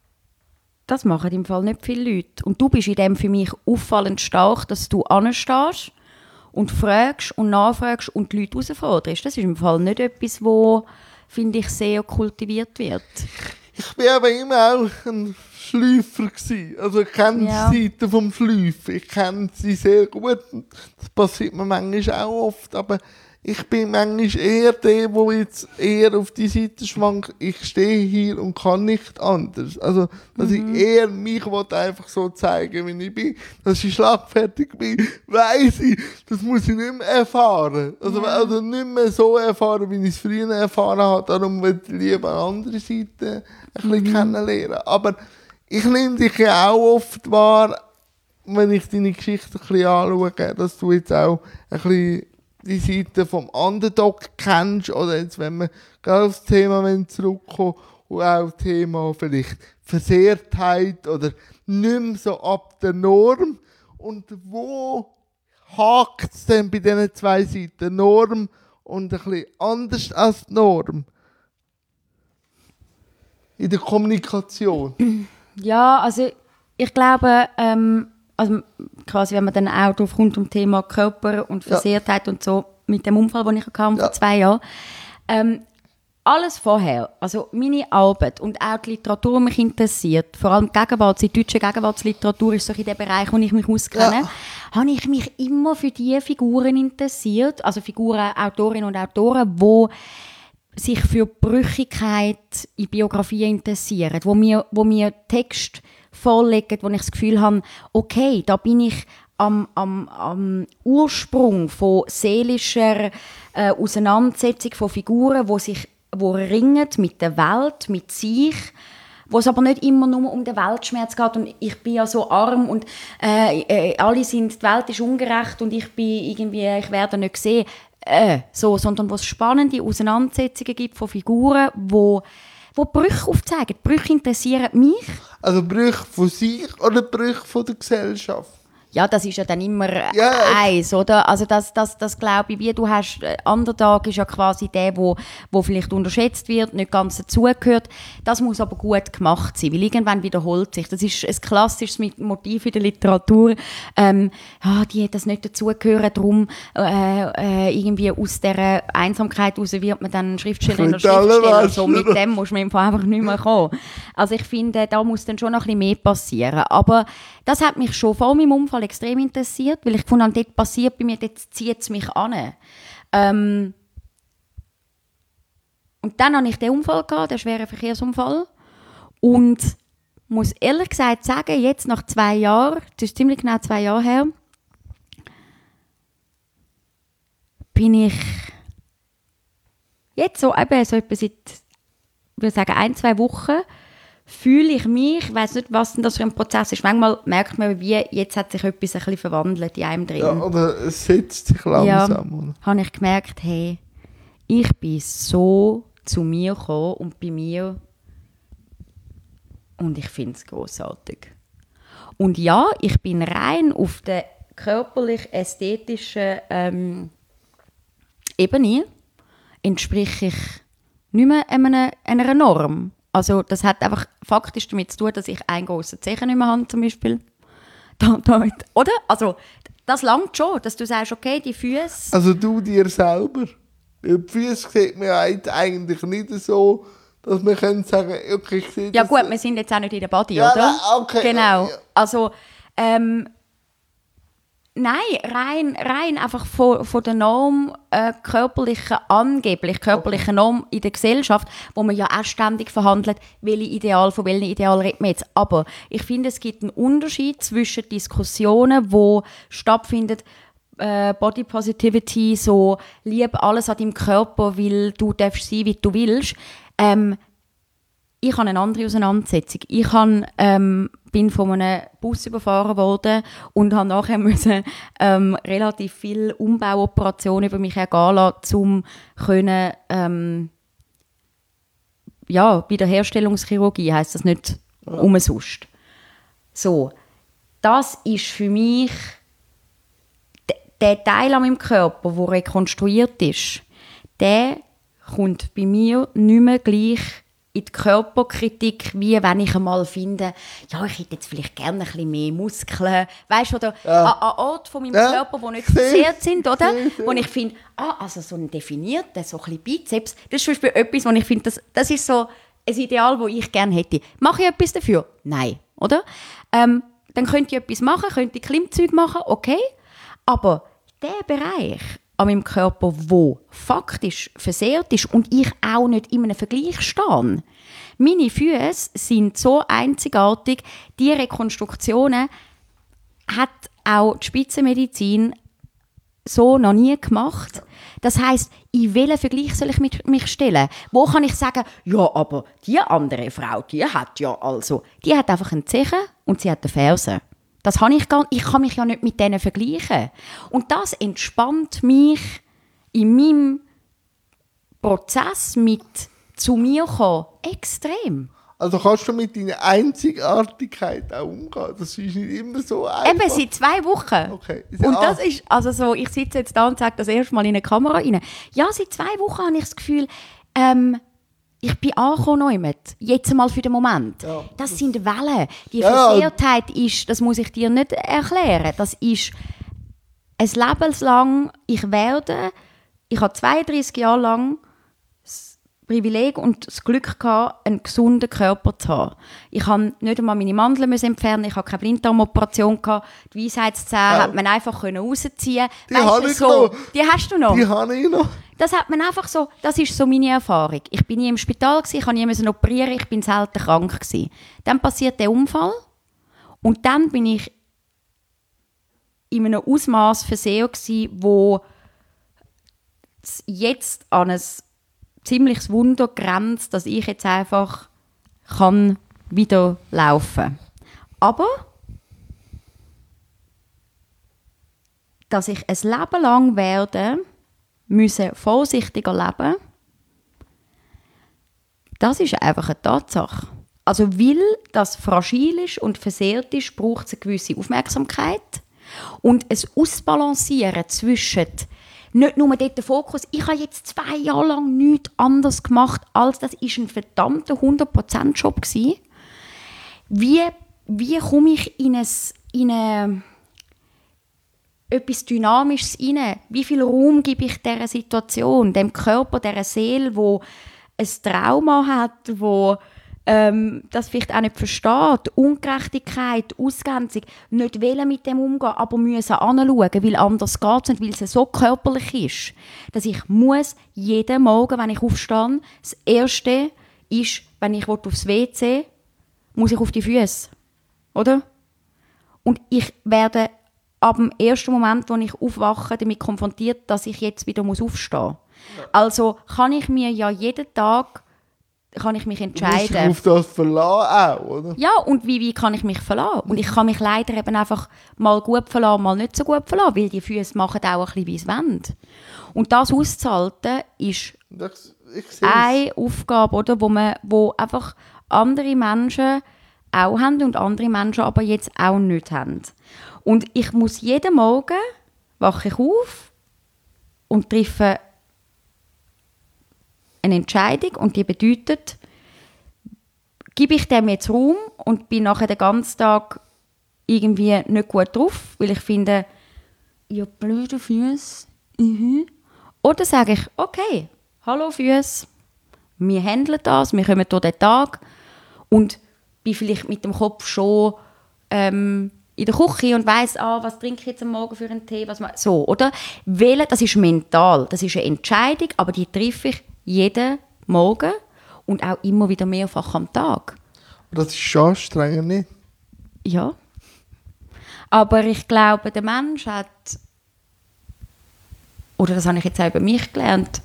das machen im Fall nicht viele Leute. Und du bist in dem für mich auffallend stark, dass du anstehst und fragst und nachfragst und die Leute herausforderst. Das ist im Fall nicht etwas, wo, finde ich, sehr kultiviert wird.
Ich war aber immer auch ein Schläufer gewesen. Also ich kenne
Ja.
die Seite vom Schläufen. Ich kenne sie sehr gut. Das passiert mir manchmal auch oft. Aber ich bin manchmal eher der, der jetzt eher auf die Seite schwankt. Ich stehe hier und kann nicht anders. Also, dass
Mhm.
ich eher mich will einfach so zeigen, wie ich bin. Dass ich schlagfertig bin, weiss ich. Das muss ich nicht mehr erfahren. Also,
Ja.
also nicht mehr so erfahren, wie ich es früher erfahren habe. Darum will ich lieber eine andere Seite ein bisschen
Mhm.
kennenlernen. Aber ich nehme dich ja auch oft wahr, wenn ich deine Geschichte ein bisschen anschaue, dass du jetzt auch ein bisschen die Seite vom Underdog kennst, oder jetzt, wenn wir gerade aufs Thema zurückkommen, und auch das Thema vielleicht Versehrtheit oder nicht mehr so ab der Norm. Und wo hakt es denn bei diesen zwei Seiten, Norm und ein bisschen anders als die Norm? In der Kommunikation.
Ja, also ich glaube, ähm, also quasi, wenn man dann auch drauf kommt um Thema Körper und
Ja.
Versehrtheit und so, mit dem Unfall, den ich hatte
Ja.
vor zwei Jahren, ähm, alles vorher, also meine Arbeit und auch die Literatur, die mich interessiert, vor allem die Gegenwarts, die deutsche Gegenwartsliteratur ist so in dem Bereich, wo ich mich auskenne,
Ja.
habe ich mich immer für diese Figuren interessiert, also Figuren, Autorinnen und Autoren, die sich für Brüchigkeit in Biografien interessieren, wo mir, wo mir Text vorlegen, wo ich das Gefühl habe, okay, da bin ich am, am, am Ursprung von seelischer äh, Auseinandersetzung von Figuren, wo sich wo ringen mit der Welt, mit sich, wo es aber nicht immer nur um den Weltschmerz geht und ich bin ja so arm und äh, äh, alle sind, die Welt ist ungerecht und ich bin irgendwie, ich werde nicht gesehen, äh, so, sondern wo es spannende Auseinandersetzungen gibt von Figuren, wo, wo Brüche aufzeigen. Die Brüche interessieren mich.
Also Brüche von sich oder Brüche von der Gesellschaft?
Ja, das ist ja dann immer
Ja.
eins, oder? Also das, das, das glaube ich, wie du hast, äh, Underdog ist ja quasi der, wo, wo vielleicht unterschätzt wird, nicht ganz dazugehört. Das muss aber gut gemacht sein, weil irgendwann wiederholt sich. Das ist ein klassisches Motiv in der Literatur. Ähm, ja, die hat das nicht dazugehören, darum äh, äh, irgendwie aus dieser Einsamkeit heraus wird man dann Schriftstellerin oder
Mit allem
Schriftsteller.
was,
So, mit
oder?
dem muss man einfach nicht mehr kommen. Also ich finde, da muss dann schon noch ein bisschen mehr passieren. Aber das hat mich schon vor meinem Unfall extrem interessiert, weil ich gefunden habe, dort passiert bei mir, dort zieht es mich an. Ähm und dann hatte ich den Unfall gehabt, den schweren Verkehrsunfall. Und muss ehrlich gesagt sagen, jetzt nach zwei Jahren, das ist ziemlich genau zwei Jahre her, bin ich jetzt so, eben, so etwa seit, ich würde sagen, ein, zwei Wochen, fühle ich mich, ich weiss nicht, was denn das für ein Prozess ist. Manchmal merkt man, wie jetzt hat sich etwas ein bisschen verwandelt in einem drin.
Ja, oder es setzt sich langsam.
Ja, habe ich gemerkt, hey, ich bin so zu mir gekommen und bei mir und ich finde es grossartig. Und ja, ich bin rein auf der körperlich-ästhetischen ähm, Ebene, entspreche ich nicht mehr einer, einer Norm. Also das hat einfach faktisch damit zu tun, dass ich einen grossen Zehen nicht mehr habe, zum Beispiel. Da, damit, oder? Also das langt schon, dass du sagst, okay, die Füße...
Also du dir selber. Weil die Füße sieht man ja eigentlich nicht so, dass man kann sagen, okay, ich sehe
Ja
das.
gut, wir sind jetzt auch nicht in der Body,
Ja,
oder?
nein, okay.
Genau.
Ja.
Also, ähm, nein, rein, rein einfach von, von der Norm, äh, körperlichen, angeblich körperlichen Norm in der Gesellschaft, wo man ja auch ständig verhandelt, welche Ideal, von welchen Ideal reden wir jetzt. Aber ich finde, es gibt einen Unterschied zwischen Diskussionen, die stattfinden, äh, Body Positivity, so lieb alles an deinem Körper, weil du darfst sein, wie du willst. Ähm, ich habe eine andere Auseinandersetzung. Ich habe, ähm, bin von einem Bus überfahren worden und habe nachher müssen, ähm, relativ viele Umbauoperationen über mich ergehen lassen, um können, ähm, ja, Wiederherstellungschirurgie heisst das nicht ja. umsonst. So, das ist für mich d- der Teil an meinem Körper, der rekonstruiert ist, der kommt bei mir nicht mehr gleich in die Körperkritik, wie wenn ich einmal finde, ja, ich hätte jetzt vielleicht gerne ein bisschen mehr Muskeln, weißt du, oder
ja.
an, an Orten von meinem
ja.
Körper, die nicht versehrt sind, oder?
Sehr, sehr.
Wo ich finde, ah, also so ein definierter, so ein bisschen Bizeps, das ist zum Beispiel etwas, wo ich finde, das, das ist so ein Ideal, das ich gerne hätte. Mache ich etwas dafür? Nein, oder? Ähm, dann könnte ich etwas machen, könnte ich Klimmzüge machen, okay, aber der Bereich an meinem Körper, wo faktisch versehrt ist und ich auch nicht in einem Vergleich stehe. Meine Füße sind so einzigartig, die Rekonstruktionen hat auch die Spitzenmedizin so noch nie gemacht. Das heisst, in welchen Vergleich soll ich mit mich stellen? Wo kann ich sagen, ja, aber die andere Frau, die hat ja also, die hat einfach einen Zehen und sie hat eine Ferse. Das habe ich gar nicht. Ich kann mich ja nicht mit denen vergleichen. Und das entspannt mich in meinem Prozess mit zu mir kommen extrem.
Also kannst du mit deiner Einzigartigkeit auch umgehen? Das ist nicht immer so einfach.
Eben, seit zwei Wochen.
Okay.
Und das ist, also so, ich sitze jetzt da und sage das erste Mal in eine Kamera rein. Ja, seit zwei Wochen habe ich das Gefühl, ähm, ich bin angekommen, jetzt mal für den Moment. Ja, das, das sind Wellen. Die ja, Versehrtheit ist, das muss ich dir nicht erklären, das ist ein Leben lang, ich werde, ich habe zweiunddreissig Jahre lang das Privileg und das Glück gehabt, einen gesunden Körper zu haben. Ich habe nicht einmal meine Mandeln entfernen, ich habe keine Blinddarmoperation gehabt, die Weisheitszähne ja. hat man einfach rausziehen können.
Die habe ich
so,
noch.
Die hast du noch?
Die habe ich noch.
Das hat man einfach so, das ist so meine Erfahrung. Ich bin nie im Spital gsi, ich habe nie müssen operieren, ich bin selten krank gsi. Dann passiert der Unfall und dann bin ich in einem Ausmaß versehen gsi, wo jetzt an ein ziemliches Wunder grenzt, dass ich jetzt einfach kann wieder laufen. Aber dass ich ein Leben lang werde müssen vorsichtiger leben, das ist einfach eine Tatsache. Also weil das fragil ist und versehrt ist, braucht es eine gewisse Aufmerksamkeit. Und ein Ausbalancieren zwischen nicht nur dort der Fokus, ich habe jetzt zwei Jahre lang nichts anderes gemacht, als das ist ein verdammter hundert Prozent Job gewesen. Wie, wie komme ich in, ein, in eine, etwas Dynamisches rein? Wie viel Raum gebe ich dieser Situation, dem Körper, dieser Seele, wo ein Trauma hat, wo ähm, das vielleicht auch nicht versteht, Ungerechtigkeit, Ausgrenzung, nicht wollen mit dem umgehen, aber müssen anschauen, weil anders geht es nicht, weil es so körperlich ist, dass ich muss jeden Morgen, wenn ich aufstehe, das Erste ist, wenn ich aufs W C muss ich auf die Füße, oder? Und ich werde ab dem ersten Moment, wo ich aufwache, damit konfrontiert, dass ich jetzt wieder aufstehen muss. Also kann ich mir ja jeden Tag kann ich mich entscheiden.
Du musst dich auf das verlassen auch, oder?
Ja, und wie, wie kann ich mich verlassen? Und ich kann mich leider eben einfach mal gut verlassen, mal nicht so gut verlassen, weil die Füße machen auch ein bisschen, wie es wollen. Und das auszuhalten, ist
das,
eine Aufgabe, oder, wo, man, wo einfach andere Menschen auch haben und andere Menschen aber jetzt auch nicht haben. Und ich muss jeden Morgen, wache ich auf und treffe eine Entscheidung und die bedeutet, gebe ich dem jetzt Raum und bin nachher den ganzen Tag irgendwie nicht gut drauf, weil ich finde, ja, blöde Füße. Mhm. Oder sage ich, okay, hallo Füße, wir handeln das, wir kommen durch den Tag und bin vielleicht mit dem Kopf schon ähm, in der Küche und weiss, ah, was trinke ich jetzt am Morgen für einen Tee, was ma- so, oder? Wählen, das ist mental, das ist eine Entscheidung, aber die treffe ich jeden Morgen und auch immer wieder mehrfach am Tag.
Das ist schon anstrengend, nicht?
Ja. Aber ich glaube, der Mensch hat, oder das habe ich jetzt auch über mich gelernt,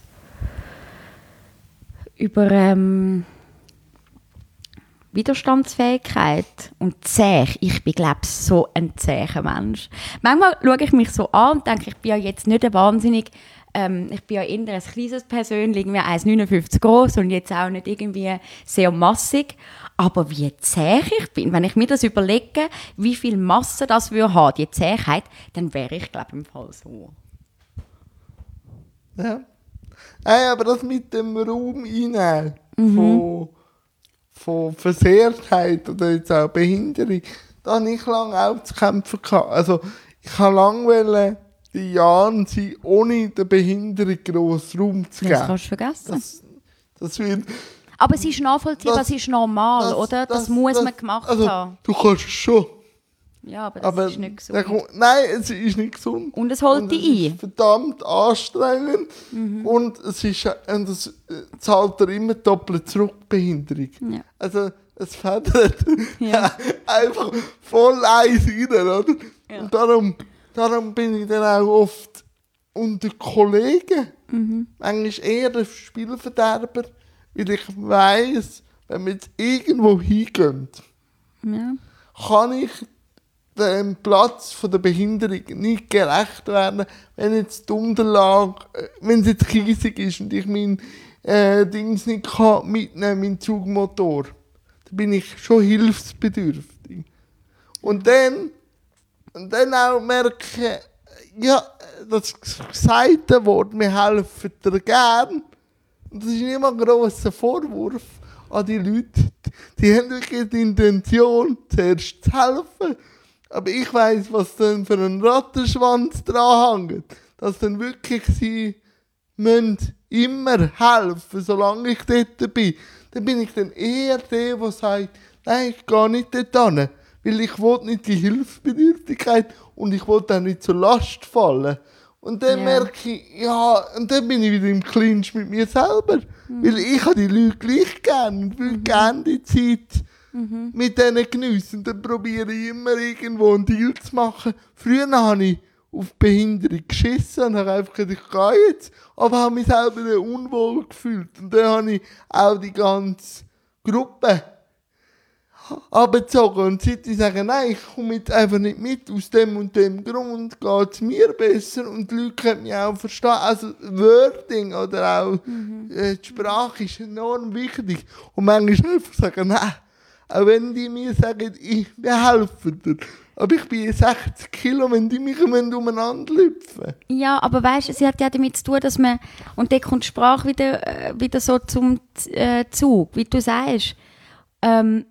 über ähm, Widerstandsfähigkeit und zäh. Ich bin, glaube ich, so ein zäher Mensch. Manchmal schaue ich mich so an und denke, ich bin ja jetzt nicht ein wahnsinnig, ähm, ich bin ja eher ein kleines Persönchen, irgendwie eins Komma neunundfünfzig groß und jetzt auch nicht irgendwie sehr massig. Aber wie zäh ich bin, wenn ich mir das überlege, wie viel Masse das würde haben, die Zähheit, dann wäre ich, glaube ich, im Fall so.
Ja. Nein, aber das mit dem Raum einnehmen
Mhm.
von, von Versehrtheit oder jetzt auch Behinderung, da habe ich lange auch zu kämpfen gehabt. Also ich habe lange die Jahre sein, ohne der Behinderung grossen Raum zu geben.
Das kannst du vergessen.
Das, das wird,
Aber es ist nachvollziehbar,
das-
es ist normal,
das-
oder? Das,
das-
muss
das-
man gemacht
also,
haben.
Du kannst es schon.
Ja, aber das
Aber
ist nicht
der
gesund.
kommt- Nein, es ist nicht gesund.
Und es holt
Und
dich
es ist
ein.
verdammt anstrengend. Und es ist und es äh, zahlt dir immer doppelt zurück, Behinderung.
Ja.
Also es federt
Ja.
einfach voll eins rein, oder?
Ja.
Und darum, darum bin ich dann auch oft unter Kollegen
Mhm.
manchmal eher der Spielverderber, weil ich weiss, wenn wir jetzt irgendwo hingehen,
Ja.
kann ich dem Platz von der Behinderung nicht gerecht werden, wenn jetzt die Unterlage, äh, wenn es jetzt kiesig ist und ich mein äh, Dings nicht kann mitnehmen, meinen Zugmotor, dann bin ich schon hilfsbedürftig. Und dann, und dann auch merke, ja, das gesagte Wort, wir helfen dir gern, und das ist nicht mal ein grosser Vorwurf an die Leute, die haben wirklich die Intention, zuerst zu helfen. Aber ich weiss, was dann für ein Rattenschwanz dran hängt. Dass dann wirklich sie müssen immer helfen, solange ich dort bin. Dann bin ich dann eher der, der sagt, nein, ich gehe nicht dort hin. Weil ich will nicht die Hilfsbedürftigkeit und ich will auch nicht zur Last fallen. Und dann
Ja.
merke ich, ja, und dann bin ich wieder im Clinch mit mir selber. Weil ich habe die Leute gleich gern und will gerne die Zeit mit denen geniessen. Und dann probiere ich immer irgendwo einen Deal zu machen. Früher habe ich auf Behinderung geschissen und habe einfach gesagt, ich gehe jetzt. Aber habe mich selber unwohl gefühlt. Und dann habe ich auch die ganze Gruppe abgezogen. Und seit ich sage, nein, ich komme jetzt einfach nicht mit, aus dem und dem Grund geht es mir besser und die Leute können mich auch verstehen. Also Wording oder auch äh, die Sprache ist enorm wichtig. Und manchmal einfach sagen, nein, auch wenn die mir sagen, ich, wir helfen dir, Aber ich bin sechzig Kilo, wenn die mich umeinander lüpfen.
Ja, aber weißt du, sie hat ja damit zu tun, dass man, und dann kommt die Sprache wieder, äh, wieder so zum äh, Zug, wie du sagst, ähm,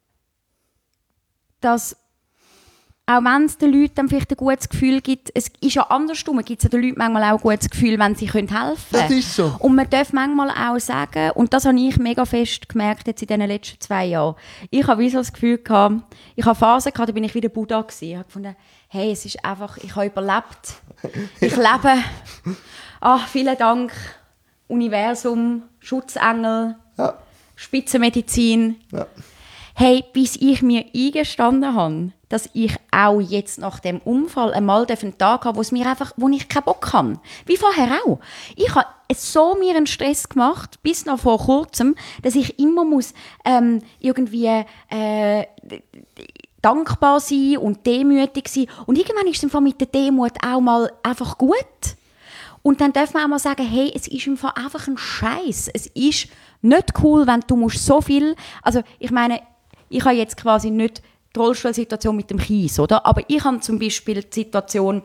dass auch wenn es den Leuten dann vielleicht ein gutes Gefühl gibt, es ist ja andersrum, gibt es ja den Leuten manchmal auch ein gutes Gefühl, wenn sie helfen können.
Das ist so.
Und man darf manchmal auch sagen, und das habe ich mega fest gemerkt jetzt in den letzten zwei Jahren, ich habe wie so das Gefühl gehabt, ich habe Phasen gehabt, da bin ich wieder Buddha gewesen. Ich habe gefunden, hey, es ist einfach, ich habe überlebt. Ich lebe. Ah, vielen Dank, Universum, Schutzengel,
Ja.
Spitzenmedizin.
Ja.
Hey, bis ich mir eingestanden habe, dass ich auch jetzt nach dem Unfall einmal einen Tag habe, wo es mir einfach, wo ich keinen Bock habe. Wie vorher auch. Ich habe so mir einen Stress gemacht, bis noch vor kurzem, dass ich immer muss ähm, irgendwie äh, dankbar sein und demütig sein. Und irgendwann ist es im Fall mit der Demut auch mal einfach gut. Und dann darf man auch mal sagen, hey, es ist im Fall einfach ein Scheiß. Es ist nicht cool, wenn du musst so viel, also ich meine, ich habe jetzt quasi nicht die Rollstuhlsituation mit dem Kies, oder? Aber ich habe zum Beispiel die Situation,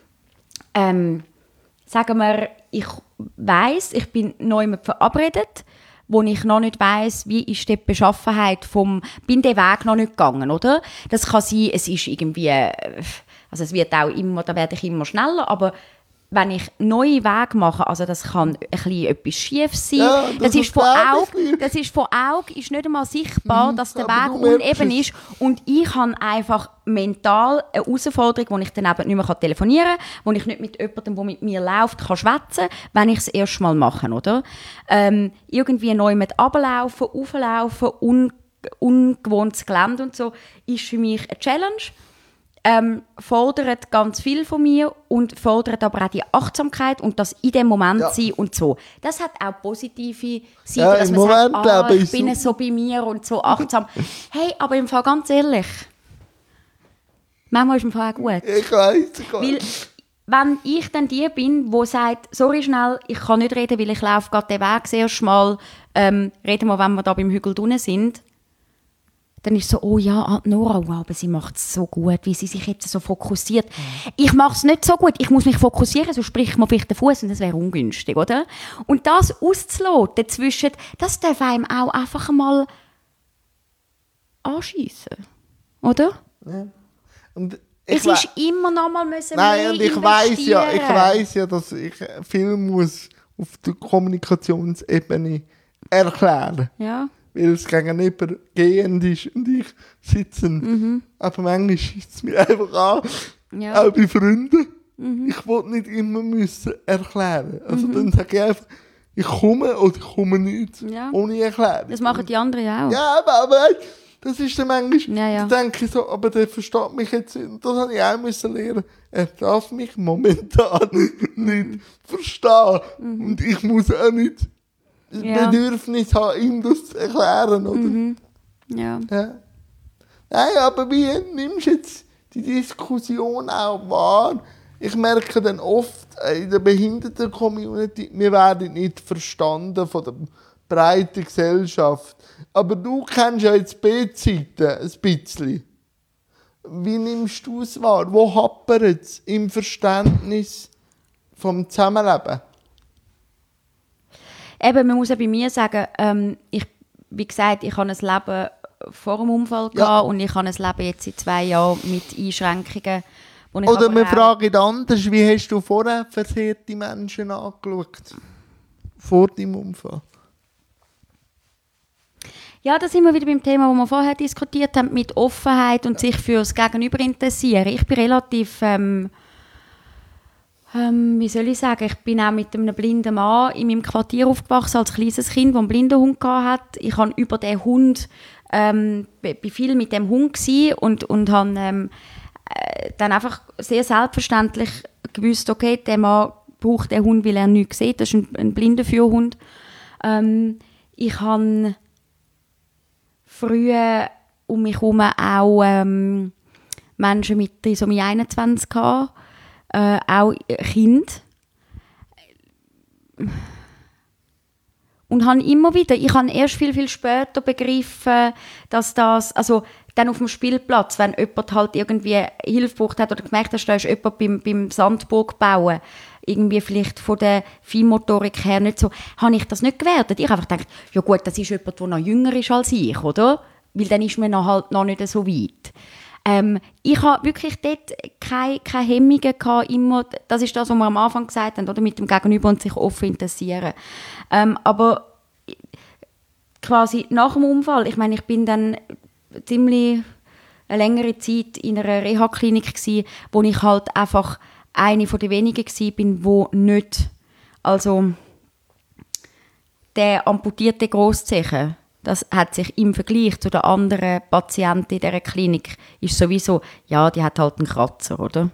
ähm, sagen wir, ich weiss, ich bin neu mit verabredet, wo ich noch nicht weiss, wie ist die Beschaffenheit vom, bin den Weg noch nicht gegangen, oder? Das kann sein, es ist irgendwie, also es wird auch immer, da werde ich immer schneller, aber wenn ich neue Wege mache, also das kann ein bisschen etwas schief sein,
Ja, das
das, ist
ist
von Auge,
gefährlich.
das ist von Auge ist nicht einmal sichtbar,
Mhm,
dass der
aber
Weg
du
uneben
merkst
ist und ich habe einfach mental eine Herausforderung, wo ich dann eben nicht mehr telefonieren kann, wo ich nicht mit jemandem, der mit mir läuft, kann schwätzen, wenn ich es erst mal mache, oder? Ähm, irgendwie neu mit runterlaufen, rauflaufen, un ungewohntes Gelände und so, ist für mich eine Challenge. Ähm, fordert ganz viel von mir und fordert aber auch die Achtsamkeit und das in dem Moment
Ja.
sein und so. Das hat auch positive Seiten,
Ja,
dass
im
man
Moment,
sagt, ah,
glaube ich,
ich bin
so-
so bei mir und so achtsam. Hey, aber im Fall ganz ehrlich, manchmal ist im Fall auch gut.
Ich weiss gar
Weil,
nicht.
wenn ich dann die bin, die sagt, sorry schnell, ich kann nicht reden, weil ich laufe gerade den Weg sehr schmal, ähm, reden wir, wenn wir da beim Hügel drunten sind, dann ist es so, oh ja, ah, Nora, wow, aber sie macht es so gut, wie sie sich jetzt so fokussiert. Ich mache es nicht so gut, ich muss mich fokussieren, sonst spricht man vielleicht den Fuß und das wäre ungünstig, oder? Und das auszulassen dazwischen, das darf einem auch einfach mal anschiessen, oder?
Ja. Und ich
Es
we-
ist immer noch mal müssen
Nein,
mehr
und ich weiss ja, ich
investieren.
weiss ja, dass ich viel muss auf der Kommunikationsebene erklären.
Ja.
Weil es gegenüber gehend ist und ich sitze.
Mhm.
Aber manchmal schießt es mir einfach an.
Ja.
Auch bei Freunden.
Mhm.
Ich wollte nicht immer müssen erklären. Also dann sage ich einfach, ich komme oder ich komme nicht.
Ja.
Ohne Erklärung.
Das machen die anderen ja auch.
Ja, aber, aber hey, das ist dann manchmal,
Ja, ja.
da denke ich so, aber der versteht mich jetzt nicht. Das habe ich auch müssen lernen. Er darf mich momentan nicht verstehen. Und ich muss auch nicht das
Mhm. Ja.
Bedürfnis haben, ihm das zu erklären, oder?
Mhm. Ja.
Ja. Nein, aber wie nimmst du jetzt die Diskussion auch wahr? Ich merke dann oft in der Behinderten-Community, wir werden nicht verstanden von der breiten Gesellschaft. Aber du kennst ja jetzt B-Seite ein bisschen. Wie nimmst du es wahr? Wo hapert es im Verständnis vom Zusammenleben?
Eben, man muss ja bei mir sagen, ähm, ich, wie gesagt, ich habe ein Leben vor dem Unfall
Ja.
gehabt und ich habe ein Leben jetzt in zwei Jahren mit Einschränkungen. Wo ich
Oder
aber
wir
auch-
fragen anders, wie hast du vorher versehrte Menschen angeschaut? Vor deinem Unfall?
Ja, da sind wir wieder beim Thema, das wir vorher diskutiert haben, mit Offenheit und sich für das Gegenüber interessieren. Ich bin relativ, ähm, ähm, wie soll ich sagen, ich bin auch mit einem blinden Mann in meinem Quartier aufgewachsen, als kleines Kind, der einen blinden Hund hatte. Ich habe über den Hund, ähm, bin viel mit dem Hund gewesen und, und habe ähm, äh, dann einfach sehr selbstverständlich gewusst, okay, der Mann braucht den Hund, weil er nichts sieht. Das ist ein, ein blinder Führhund. Ähm, ich habe früher um mich herum auch ähm, Menschen mit Trisomie einundzwanzig gehabt, äh, auch Kinder. Und habe immer wieder, ich habe erst viel, viel später begriffen, dass das, also dann auf dem Spielplatz, wenn jemand halt irgendwie Hilfe gebraucht hat oder gemerkt hast, da ist jemand beim, beim Sandburg bauen, irgendwie vielleicht von der Feinmotorik her nicht so, habe ich das nicht gewertet. Ich habe einfach gedacht, ja gut, das ist jemand, der noch jünger ist als ich, oder? Weil dann ist man noch, halt noch nicht so weit. Ähm, ich habe wirklich dort keine, keine Hemmungen gehabt, immer, das ist das, was wir am Anfang gesagt haben, oder, mit dem Gegenüber und sich offen interessieren. Ähm, aber quasi nach dem Unfall, ich meine, ich bin dann ziemlich eine längere Zeit in einer Reha-Klinik gsi, wo ich halt einfach eine von den wenigen gsi bin, wo nicht, also der amputierte Grosszehen, das hat sich im Vergleich zu den anderen Patienten in dieser Klinik, ist sowieso, ja, die hat halt einen Kratzer, oder?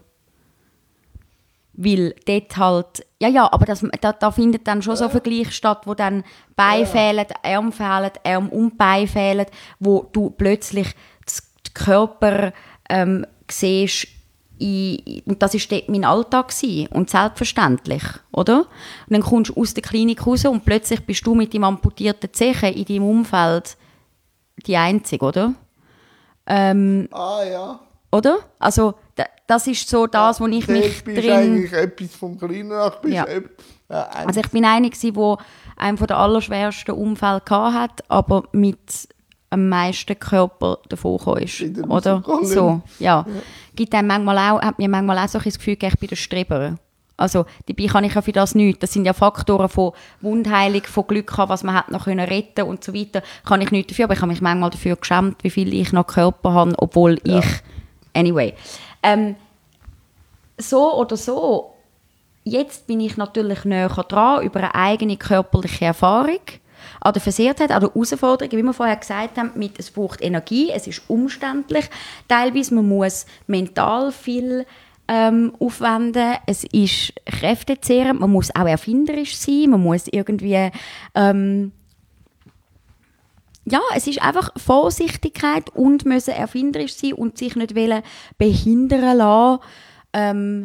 Weil dort halt, ja, ja, aber das, da, da findet dann schon so ein Vergleich statt, wo dann Beine fehlen, Arme fehlen, Arme und Beine fehlen, wo du plötzlich den Körper ähm, siehst, in, und das war dort mein Alltag gewesen. Und selbstverständlich, oder? Und dann kommst du aus der Klinik raus und plötzlich bist du mit dem amputierten Zehen in deinem Umfeld die Einzige, oder? Ähm,
ah ja.
Oder? Also d- das ist so das, wo ich mich
drin... Du bist
drin...
eigentlich etwas vom Kleinen nach...
Ja.
Äh,
also ich bin eine, die einen der allerschwersten Unfälle hatte, aber mit am meisten Körper davon gekommen ist. Oder? So, ja. ja. Gibt einem manchmal auch, hat mir manchmal auch so ein Gefühl gegeben, ich bin der Streber. Also dabei kann ich ja für das nichts. Das sind ja Faktoren von Wundheilung, von Glück haben, was man hat noch können retten und so weiter. Kann ich nichts dafür, aber ich habe mich manchmal dafür geschämt, wie viel ich noch Körper habe, obwohl ja. ich... Anyway. Ähm, so oder so, jetzt bin ich natürlich näher dran über eine eigene körperliche Erfahrung, an der Versehrtheit, an der Herausforderung, wie wir vorher gesagt haben, mit, es braucht Energie, es ist umständlich, teilweise man muss mental viel ähm, aufwenden, es ist kräftezehrend, man muss auch erfinderisch sein, man muss irgendwie ähm, ja, es ist einfach Vorsichtigkeit und müssen erfinderisch sein und sich nicht wollen behindern lassen. Ähm,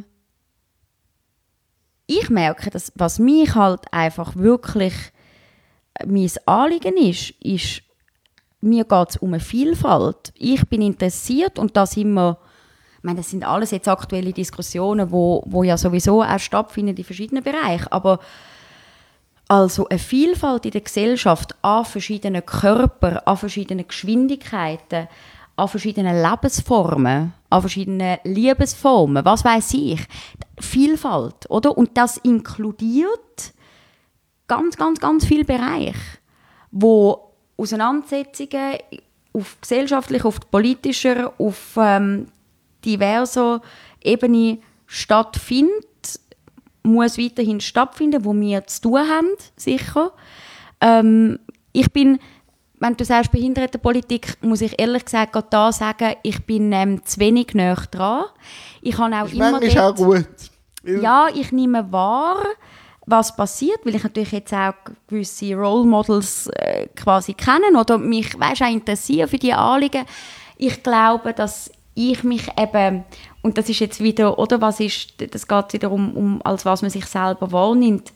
ich merke, dass was mich halt einfach wirklich mein Anliegen ist, ist, mir geht es um eine Vielfalt. Ich bin interessiert und das immer, ich meine, das sind alles jetzt aktuelle Diskussionen, wo, wo ja sowieso auch stattfinden in verschiedenen Bereichen, aber also eine Vielfalt in der Gesellschaft an verschiedenen Körpern, an verschiedenen Geschwindigkeiten, an verschiedenen Lebensformen, an verschiedenen Liebesformen, was weiß ich. Vielfalt, oder? Und das inkludiert ganz, ganz, ganz viele Bereiche, wo Auseinandersetzungen auf gesellschaftlicher, auf politischer, auf ähm, diverser Ebene stattfinden, muss weiterhin stattfinden, wo wir zu tun haben, sicher. Ähm, ich bin, wenn du sagst Behindertenpolitik, muss ich ehrlich gesagt gerade da sagen, ich bin ähm, zu wenig näher dran. Ich habe auch
das
immer
ist auch gut.
Ja, ich nehme wahr, was passiert, weil ich natürlich jetzt auch gewisse Role Models äh, quasi kenne oder mich weißt, auch interessiere für die Anliegen. Ich glaube, dass ich mich eben, und das ist jetzt wieder, oder was ist, das geht wieder um, um als was man sich selber wahrnimmt.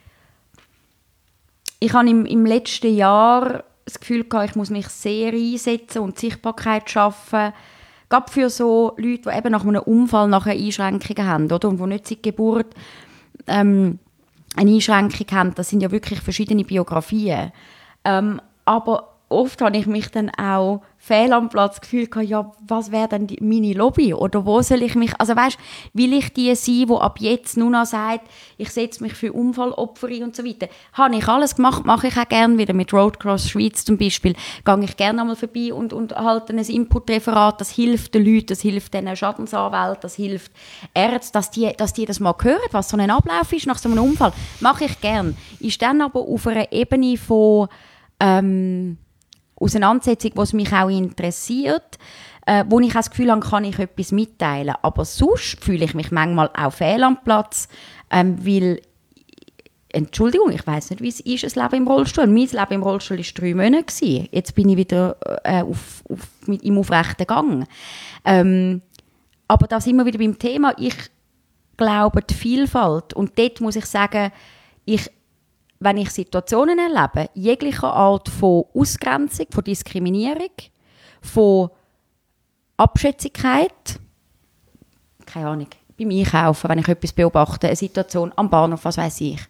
Ich habe im, im letzten Jahr das Gefühl gehabt, ich muss mich sehr einsetzen und Sichtbarkeit schaffen, gerade für so Leute, die eben nach einem Unfall nachher Einschränkungen haben, oder, und die nicht seit Geburt ähm, eine Einschränkung haben. Das sind ja wirklich verschiedene Biografien. Ähm, aber oft habe ich mich dann auch fehl am Platz gefühlt, ja, was wäre denn die, meine Lobby? Oder wo soll ich mich, also weißt, will ich die sein, die ab jetzt nur noch sagt, ich setze mich für Unfallopfer ein und so weiter. Habe ich alles gemacht, mache ich auch gerne wieder mit Road Cross Schweiz zum Beispiel. Gehe ich gerne einmal vorbei und, und halte ein Inputreferat, das hilft den Leuten, das hilft den Schadensanwälten, das hilft Ärzten, dass die, dass die das mal hören, was so ein Ablauf ist nach so einem Unfall. Mache ich gerne. Ist dann aber auf einer Ebene von ähm, Auseinandersetzung, was mich auch interessiert, äh, wo ich auch das Gefühl habe, kann ich etwas mitteilen. Aber sonst fühle ich mich manchmal auch fehl am Platz, ähm, weil, Entschuldigung, ich weiss nicht, wie es ist, ein Leben im Rollstuhl. Mein Leben im Rollstuhl war drei Monate gewesen. Jetzt bin ich wieder äh, auf, auf, mit, im aufrechten Gang. Ähm, aber da sind wir wieder beim Thema. Ich glaube, die Vielfalt. Und dort muss ich sagen, ich wenn ich Situationen erlebe, jeglicher Art von Ausgrenzung, von Diskriminierung, von Abschätzigkeit, keine Ahnung, beim Einkaufen, wenn ich etwas beobachte, eine Situation am Bahnhof, was weiß ich,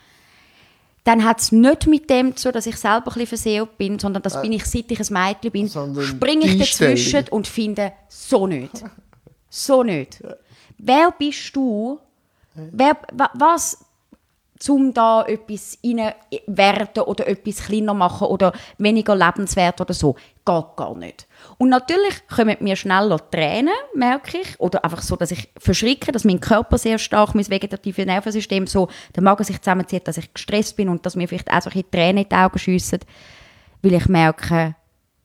dann hat es nicht mit dem zu, dass ich selber ein bisschen verseelt bin, sondern das äh, bin ich, seit ich ein Mädchen bin, springe ich dazwischen und finde, so nicht. So nicht. Ja. Wer bist du? Wer, was, um da etwas reinwerten oder etwas kleiner machen oder weniger lebenswert oder so, geht gar nicht. Und natürlich kommen mir schneller Tränen, merke ich, oder einfach so, dass ich verschrecke, dass mein Körper sehr stark, mein vegetatives Nervensystem so, der Magen sich zusammenzieht, dass ich gestresst bin und dass mir vielleicht auch so ein Tränen in die Augen schiessen, weil ich merke,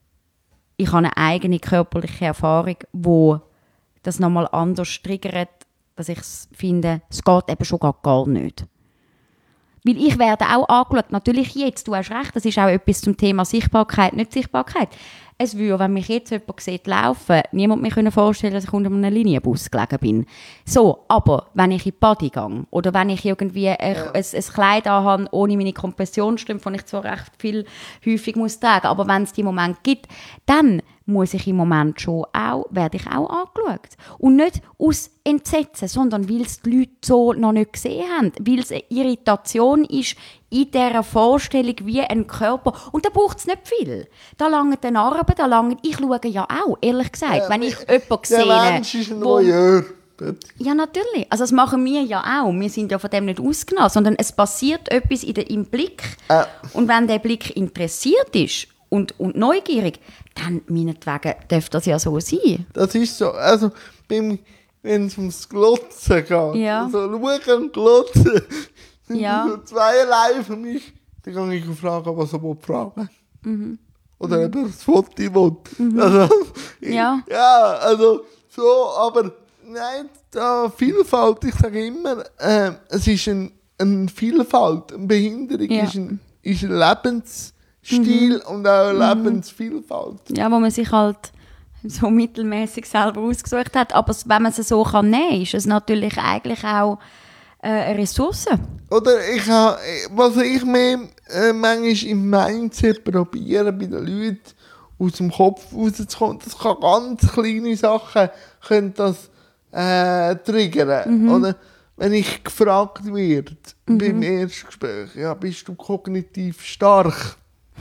ich habe eine eigene körperliche Erfahrung, wo das nochmal anders triggert, dass ich finde, es geht eben schon gar, gar nicht. Weil ich werde auch angeschaut, natürlich jetzt, du hast recht, das ist auch etwas zum Thema Sichtbarkeit, nicht Sichtbarkeit. Es würde, wenn mich jetzt jemand sieht laufen, niemand mir vorstellen, dass ich unter einem Linienbus gelegen bin. So, aber wenn ich in die Body gehe oder wenn ich irgendwie ein, ja. ein, ein Kleid anhabe, ohne meine Kompressionsstrümpfe, die ich zwar recht viel häufig muss tragen, aber wenn es die Momente gibt, dann muss ich im Moment schon auch, werde ich auch angeschaut. Und nicht aus Entsetzen, sondern weil es die Leute so noch nicht gesehen haben. Weil es eine Irritation ist in dieser Vorstellung wie ein Körper. Und da braucht es nicht viel. Da langen die Narben, da langen, ich schaue ja auch, ehrlich gesagt, ja, wenn ich jemanden sehe.
Der Mensch ist ein Voyeur.
Ja, natürlich. Also das machen wir ja auch. Wir sind ja von dem nicht ausgenommen, sondern es passiert etwas in der, im Blick. Äh. Und wenn der Blick interessiert ist, Und, und neugierig, dann meinetwegen darf das ja so sein.
Das ist so. Also, wenn es ums Glotzen geht,
ja.
also schauen und glotzen, sind
ja.
so zweierlei für mich. Dann kann ich fragen, was er fragen will. Mhm. Oder mhm. eben das Foto will. Mhm. Also, ich,
ja.
ja, also so, aber nein, da Vielfalt, ich sage immer, äh, es ist ein, eine Vielfalt, eine Behinderung ja. ist ein, ist ein Lebens- Stil mhm. und auch Lebensvielfalt.
Ja, wo man sich halt so mittelmäßig selber ausgesucht hat. Aber wenn man es so kann nehmen, ist es natürlich eigentlich auch äh, eine Ressource.
Oder ich habe, was ich mir äh, manchmal im Mindset probiere, bei den Leuten aus dem Kopf rauszukommen, das kann ganz kleine Sachen können das äh, triggern. Mhm. Oder wenn ich gefragt werde mhm. beim Erstgespräch, ja, bist du kognitiv stark?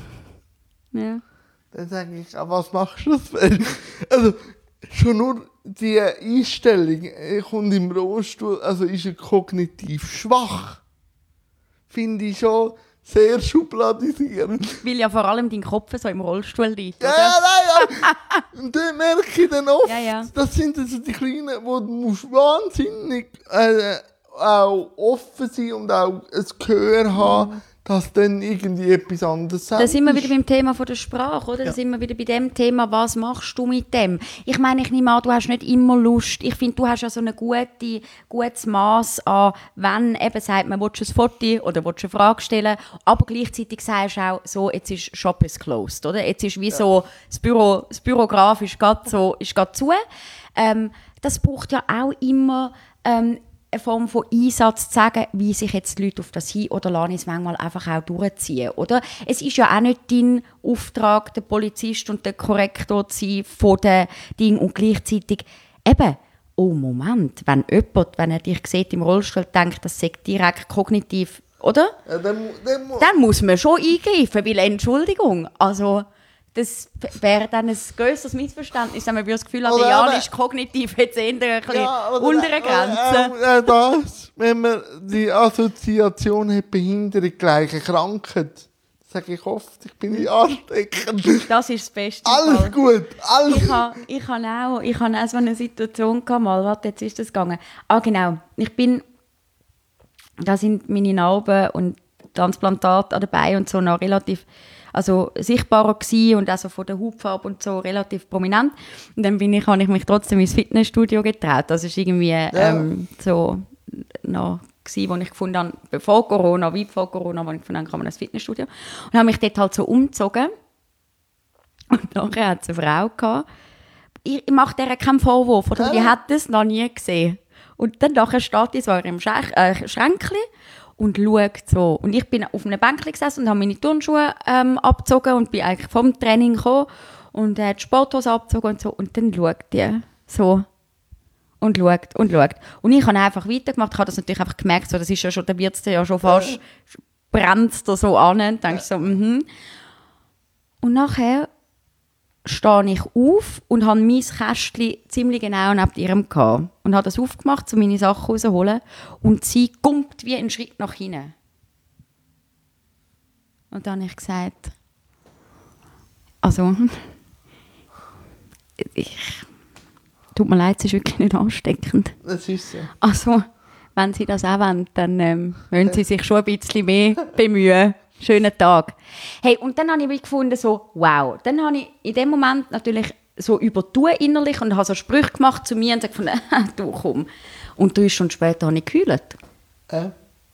Ja.
Dann sage ich, ah, was machst du das? Also, schon nur die Einstellung, er kommt im Rollstuhl, also ist er kognitiv schwach. Finde ich schon sehr schubladisierend.
Weil ja vor allem dein Kopf so im Rollstuhl liegt,
ja,
oder?
Ja, nein, ja. Und dann merke ich dann oft,
ja, ja.
das sind also die Kleinen, wo du musst wahnsinnig äh, auch offen sein und auch ein Gehör haben, mhm. dass dann irgendwie etwas anderes sagt.
Da sind wir wieder beim Thema von der Sprache, oder? Ja. Da sind wir wieder bei dem Thema, was machst du mit dem? Ich meine, ich nehme an, du hast nicht immer Lust. Ich finde, du hast ja so ein gute, gutes Maß an, wenn eben sagt man, willst du ein Foto oder willst du eine Frage stellen, aber gleichzeitig sagst du auch so, jetzt ist Shop is closed, oder? Jetzt ist wie ja. so, das Büro, das Bürograf ist gerade so, ist gerade zu. Ähm, das braucht ja auch immer ähm, eine Form von Einsatz zu sagen, wie sich jetzt die Leute auf das hin oder lassen es manchmal einfach auch durchziehen, oder? Es ist ja auch nicht dein Auftrag, der Polizist und der Korrektor zu sein von den Dingen und gleichzeitig eben, oh Moment, wenn jemand, wenn er dich sieht im Rollstuhl, denkt, das sei direkt kognitiv, oder?
Ja, dann, dann,
dann muss man schon eingreifen, weil Entschuldigung, also das wäre dann ein grösseres Missverständnis, wenn man das Gefühl hat, Jan ist kognitiv jetzt eher ein bisschen
ja,
unter der Grenze.
Äh, äh, das, wenn man die Assoziation hat, Behinderung gleiche Krankheit, sage ich oft, ich bin nicht ansteckend.
Das ist das Beste.
Alles Fall. Gut, alles
Ich habe ich ha auch, ich ha auch so eine Situation gehabt, mal, warte, jetzt ist das gegangen. Ah genau, ich bin, da sind meine Narben und Transplantate dabei und so noch relativ also sichtbarer gewesen und also von der Hautfarbe und so relativ prominent. Und dann bin ich, habe ich mich trotzdem ins Fitnessstudio getraut. Das ist irgendwie ja. ähm, so noch gewesen, wo ich gefunden habe, bevor Corona, weit vor Corona, wo ich gefunden habe, kann man ins Fitnessstudio. Und habe mich dort halt so umgezogen. Und nachher hat es eine Frau gehabt. Ich, ich mache der keinen Vorwurf, oder? Ja. Die hat das noch nie gesehen. Und dann nachher steht die so im Schränkchen äh, Schränkchen und schaut so. Und ich bin auf einem Bänkchen gesessen und habe meine Turnschuhe ähm, abgezogen und bin eigentlich vom Training gekommen Und er hat die Sporthose abgezogen und so. Und dann schaut die so und schaut und schaut. Und ich habe einfach weitergemacht. Ich habe das natürlich einfach gemerkt, so, das ist ja schon, da wird es ja schon fast, brennt es da so an. Und denkst so, mhm. Und nachher stehe ich auf und habe mein Kästchen ziemlich genau neben ihrem gehabt. Und habe das aufgemacht, um meine Sachen rauszuholen. Und sie kommt wie einen Schritt nach hinten. Und dann habe ich gesagt, also, ich, tut mir leid, es ist wirklich nicht ansteckend.
Das ist so.
Also, wenn Sie das auch wollen, dann ähm, müssen Sie sich schon ein bisschen mehr bemühen. Schönen Tag. Hey, und dann habe ich mich gefunden, so, wow. Dann habe ich in dem Moment natürlich so übertun innerlich und habe so Sprüche gemacht zu mir und gesagt, du komm. Und drei Stunden später habe ich geheult.
Äh?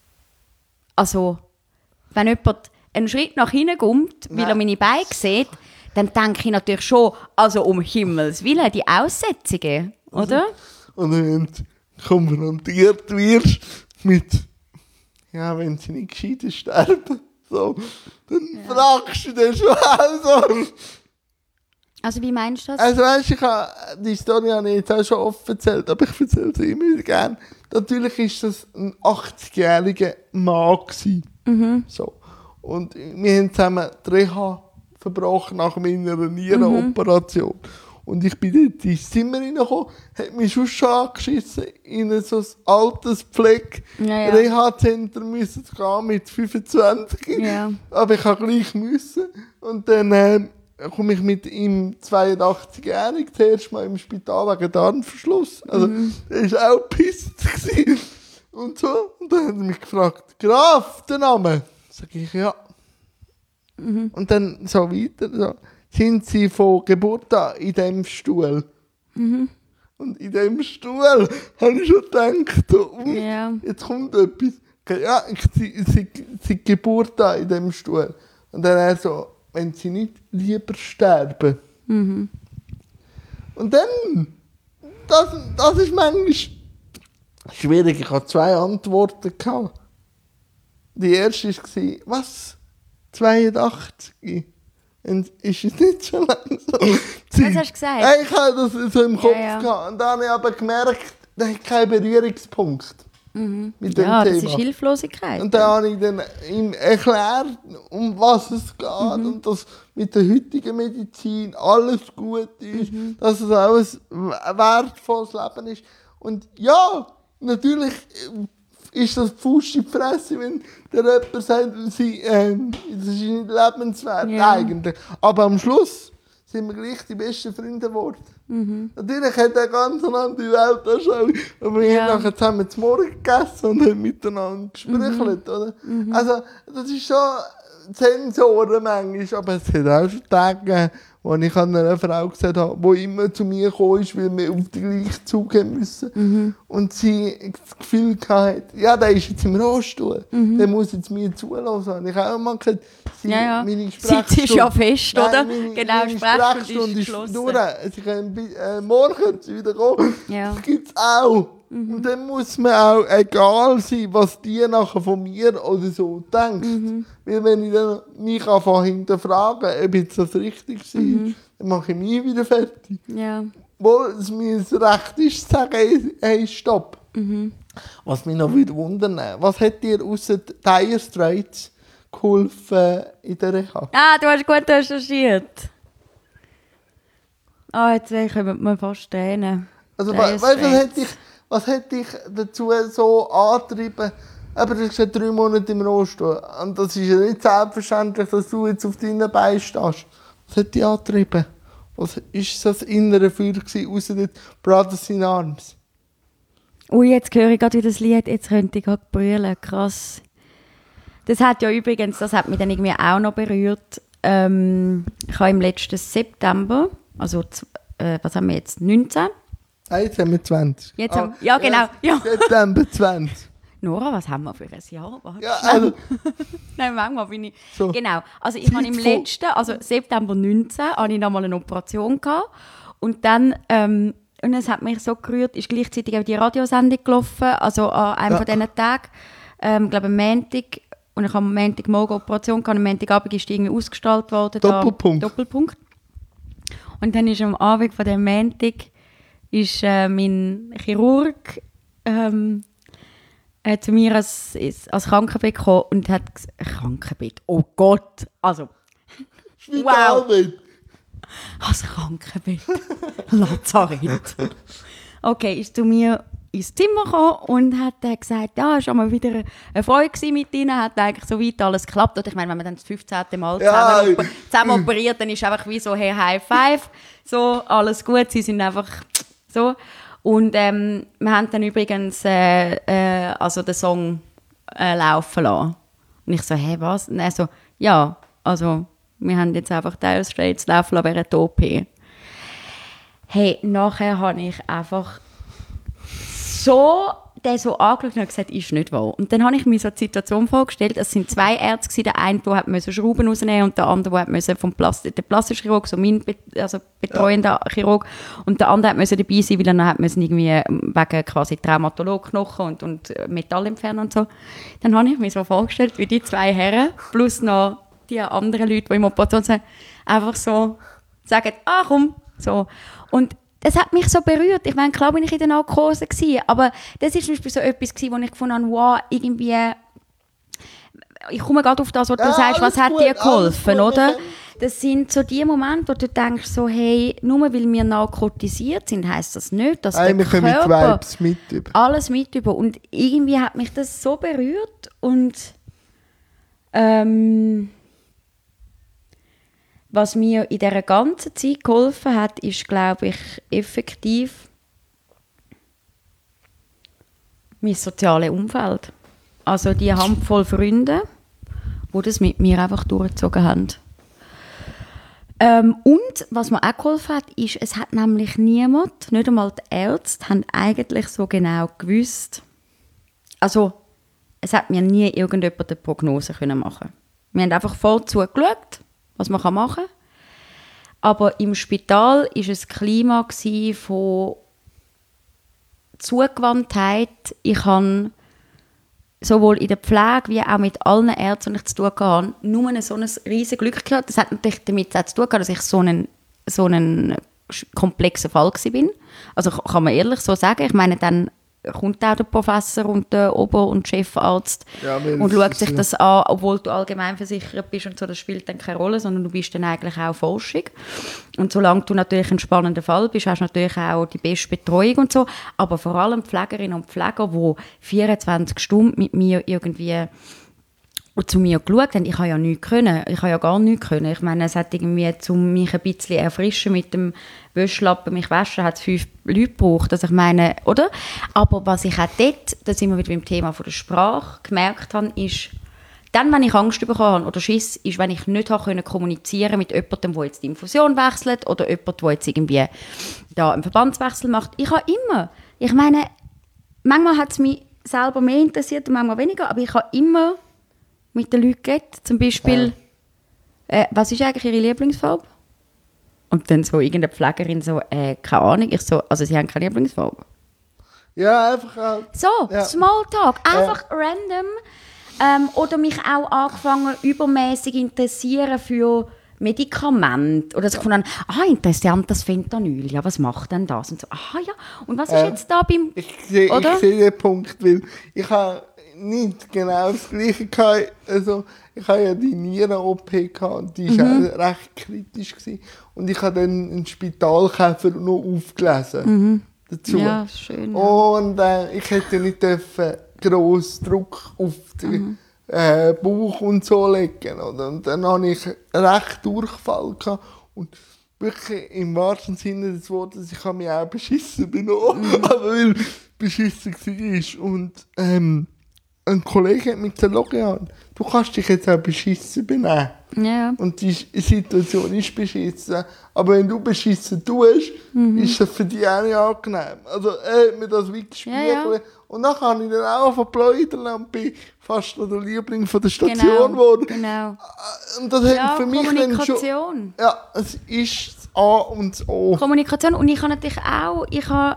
Also, wenn jemand einen Schritt nach hinten kommt, weil er meine Beine sieht, dann denke ich natürlich schon, also um Himmels Willen, die Aussetzungen, oder?
Und wenn du konfrontiert wirst mit, ja, wenn sie nicht gescheit ist, sterben, so, dann ja. fragst du dich schon auch so.
Also wie meinst du das?
Also weißt du, ich habe, die Story habe ich jetzt auch schon oft erzählt, aber ich erzähle sie immer wieder gerne. Natürlich war das ein achtzigjähriger Mann gewesen. Mhm. So. Und wir haben zusammen die Reha verbrochen nach meiner Nierenoperation. Mhm. Und ich bin dort ins Zimmer reingekommen, hat mich schon schon angeschissen, in so ein altes Pflege-Reha-Zentrum müssen gehen mit fünfundzwanzig.
Ja.
Aber ich habe gleich müssen. Und dann äh, komme ich mit ihm zweiundachtzigjährig zuerst mal im Spital wegen Darmverschluss. Also, mhm. der war auch pisst. Und so. Und dann hat er mich gefragt, Graf, der Name? Sag ich, ja. Mhm. Und dann so weiter. So. Sind Sie von Geburt an in diesem Stuhl? Mhm. Und in diesem Stuhl habe ich schon gedacht, so, uh, yeah. jetzt kommt etwas. Ja, ich sie seit Geburt an in diesem Stuhl. Und dann er so, wenn Sie nicht lieber sterben. Mhm. Und dann, das, das ist manchmal schwierig. Ich hatte zwei Antworten gehabt. Die erste war, was? zweiundachtzig? Und ist es nicht so langsam?
Was hast du gesagt?
Ich hatte das so im Kopf. Ja, ja. Gehabt. Und dann habe ich aber gemerkt, da hat keinen Berührungspunkt
mhm.
mit dem
ja,
Thema.
Das ist Hilflosigkeit.
Und dann habe ich dann ihm erklärt, um was es geht mhm. und dass mit der heutigen Medizin alles gut ist, mhm. dass es auch ein wertvolles Leben ist. Und ja, natürlich ist das Fuß in die Fresse, wenn der jemand sagt, sie, ähm, das ist nicht lebenswert ja. eigentlich. Aber am Schluss sind wir gleich die besten Freunde geworden. Mhm. Natürlich hat er ganz andere Welt angeschaut, aber wir ja. haben nachher zusammen zum Morgen gegessen und haben miteinander gesprochen. Mhm. Oder? Mhm. Also das ist schon Sensoren manchmal, aber es hat auch schon Tage gegeben, wo ich an einer Frau gesagt habe, die immer zu mir gekommen ist, weil wir auf den gleichen Zug haben müssen. Mhm. Und sie das Gefühl hatte, ja, der ist jetzt im Rollstuhl, mhm. der muss jetzt mir zulassen. Und ich habe auch mal gesagt, sie,
ja, ja.
meine Sprechstunde...
Sie ist ja fest,
nein,
oder?
Meine,
genau,
meine Sprechstunde ist geschlossen. Durch. Sie können, äh, morgen können sie wieder kommen. Ja. Das gibt es auch. Mhm. Und dann muss man auch egal sein, was die nachher von mir oder so denkt. Mhm. Weil wenn ich dann mich anfange hinterfragen, ob jetzt das richtig ist, mhm. dann mache ich mich wieder fertig.
Ja.
Wo es mir das Recht ist, zu sagen, hey, stopp. Mhm. Was mich noch wieder wundern, was hat dir außer Dire Straits geholfen in der Reha?
Ah, du hast gut recherchiert. Ah, oh, jetzt kommen wir fast Tränen.
Also, weißt du, was hat dich... Was hat dich dazu so angetrieben? Aber du hast ja drei Monate im Rollstuhl. Und das ist ja nicht selbstverständlich, dass du jetzt auf deinen Beinen stehst. Was hat dich angetrieben? Was war das innere Feuer außer den Brothers in Arms?
Ui, jetzt höre ich gerade wieder das Lied, jetzt könnte ich gerade brüllen. Krass. Das hat ja übrigens, das hat mich dann irgendwie auch noch berührt. Ähm, ich habe im letzten September, also äh, was haben wir jetzt, neunzehn?
Ah, jetzt haben wir zwanzig.
Jetzt haben, ah, ja, genau. Ja.
September zwanzig.
Nora, was haben wir für ein Jahr? Warte.
Ja, also.
Nein, manchmal bin ich... So. Genau. Also ich habe im letzten, also September neunzehn, hatte ich nochmal eine Operation gehabt. Und dann, ähm, und es hat mich so gerührt, ist gleichzeitig auch die Radiosendung gelaufen, also an einem ja. von diesen Tagen, ähm, ich glaube am Montag, und ich habe am Montagmorgen Operation gehabt, am Montagabend ist die irgendwie ausgestrahlt worden.
Doppelpunkt.
Da, Doppelpunkt. Und dann ist am Abend von dem Montag ist, äh, mein Chirurg ähm, äh, zu mir als, als Krankenbett gekommen und hat gesagt, Krankenbett, oh Gott, also wow, als Krankenbett, Lazarett. Okay, ist zu mir ins Zimmer gekommen und hat dann gesagt, ja, es war mal wieder eine Freude mit ihnen, hat eigentlich so weit alles geklappt. Und ich meine, wenn man dann das fünfzehnte Mal zusammen, ja. zusammen operiert, dann ist es einfach wie so, hey, High Five, so, alles gut, sie sind einfach so. Und ähm, wir haben dann übrigens äh, äh, also den Song äh, laufen lassen. Und ich so, hey, was? Und er so, ja, also wir haben jetzt einfach Dire Straits laufen lassen während der O P. Hey, nachher habe ich einfach so, der so angeschaut und gesagt, ist nicht wahr. Und dann habe ich mir so die Situation vorgestellt, es sind zwei Ärzte gewesen, der eine, der musste Schrauben rausnehmen und der andere, der musste vom Plastik, der plastische Chirurg, so mein Be- also betreuender ja. Chirurg, und der andere musste dabei sein, weil er noch musste irgendwie wegen quasi Traumatologknochen und, und Metall entfernen und so. Dann habe ich mir so vorgestellt, wie die zwei Herren plus noch die anderen Leute, die im Operation sind, einfach so sagen, ah komm, so. Und das hat mich so berührt. Ich meine, klar bin ich in der Narkose gewesen, aber das ist zum Beispiel so etwas gewesen, wo ich gefunden habe, wow, irgendwie, ich komme gerade auf das, was du ja, sagst, was hat gut, dir geholfen, oder? Das sind so die Momente, wo du denkst, so, hey, nur weil wir narkotisiert sind, heisst das nicht, dass Nein, der Körper mit über. alles mit über. Und irgendwie hat mich das so berührt und ähm, was mir in dieser ganzen Zeit geholfen hat, ist, glaube ich, effektiv mein soziales Umfeld. Also die Handvoll Freunde, die das mit mir einfach durchgezogen haben. Ähm, und was mir auch geholfen hat, ist, es hat nämlich niemand, nicht einmal die Ärzte, haben eigentlich so genau gewusst. Also es hat mir nie irgendjemand eine Prognose können machen. Wir haben einfach voll zugeschaut, was man machen kann. Aber im Spital war es ein Klima von Zugewandtheit. Ich habe sowohl in der Pflege wie auch mit allen Ärzten, die ich zu tun hatte, nur so ein riesiges Glück gehabt. Das hat natürlich damit zu tun, dass ich so ein, so ein komplexer Fall war. Also kann man ehrlich so sagen. Ich meine, dann kommt auch der Professor und der Ober- und Chefarzt ja, und schaut sich das an, obwohl du allgemeinversichert bist und so, das spielt dann keine Rolle, sondern du bist dann eigentlich auch Forschung. Und solange du natürlich ein spannender Fall bist, hast du natürlich auch die beste Betreuung und so, aber vor allem Pflegerinnen und Pfleger, die vierundzwanzig Stunden mit mir irgendwie und zu mir geschaut haben, ich habe ja nichts können, ich habe ja gar nichts können. Ich meine, es hat irgendwie, um mich ein bisschen erfrischen mit dem Wäschlappen, mich waschen, hat es fünf Leute gebraucht. Also ich meine, oder? Aber was ich auch dort, da sind wir wieder beim Thema von der Sprache, gemerkt habe, ist, dann, wenn ich Angst bekommen habe oder Schiss, ist, wenn ich nicht habe können kommunizieren mit jemandem, der jetzt die Infusion wechselt oder jemand, der jetzt irgendwie da einen Verbandswechsel macht. Ich habe immer, ich meine, manchmal hat es mich selber mehr interessiert und manchmal weniger, aber ich habe immer mit den Leuten geredet. Zum Beispiel, ja. äh, was ist eigentlich Ihre Lieblingsfarbe? Und dann so irgendeine Pflegerin so, äh, keine Ahnung. Ich so, also Sie haben keine Lieblingsfarbe?
Ja, einfach halt.
So, ja. Smalltalk, einfach ja. random. Ähm, oder mich auch angefangen, übermäßig interessieren für Medikamente. Oder so gefunden, ah, interessant, das Fentanyl, ja, was macht denn das? Und so, ah ja, und was ist äh, jetzt da beim...
Ich sehe seh den Punkt, weil ich habe nicht genau das Gleiche gehabt. Also, ich hatte ja die Nieren-O P gehabt, und die war mhm. recht kritisch gewesen. Und ich habe dann einen Spitalkäfer noch aufgelesen. Mhm. Dazu.
Ja, schön. Ja.
Und äh, ich hätte nicht dürfen grossen Druck auf den mhm. äh, Bauch und so legen. Oder? Und dann hatte ich recht Durchfall gehabt. Und wirklich im wahrsten Sinne des Wortes, ich habe mich auch beschissen benommen, mhm. aber weil beschissen war. Und ähm, ein Kollege hat mich gesagt, du kannst dich jetzt auch beschissen benehmen.
Ja.
Und die Situation ist beschissen. Aber wenn du beschissen tust, mhm. ist das für dich auch nicht angenehm. Also er hat mir das wie gespiegelt. Ja, ja. Und dann habe ich dann auch verpläudern und bin fast noch der Liebling von der Station geworden.
Genau, genau.
Und das
ja,
hat für mich
Kommunikation.
Schon, ja, es ist das A und das O.
Kommunikation. Und ich habe natürlich auch, ich habe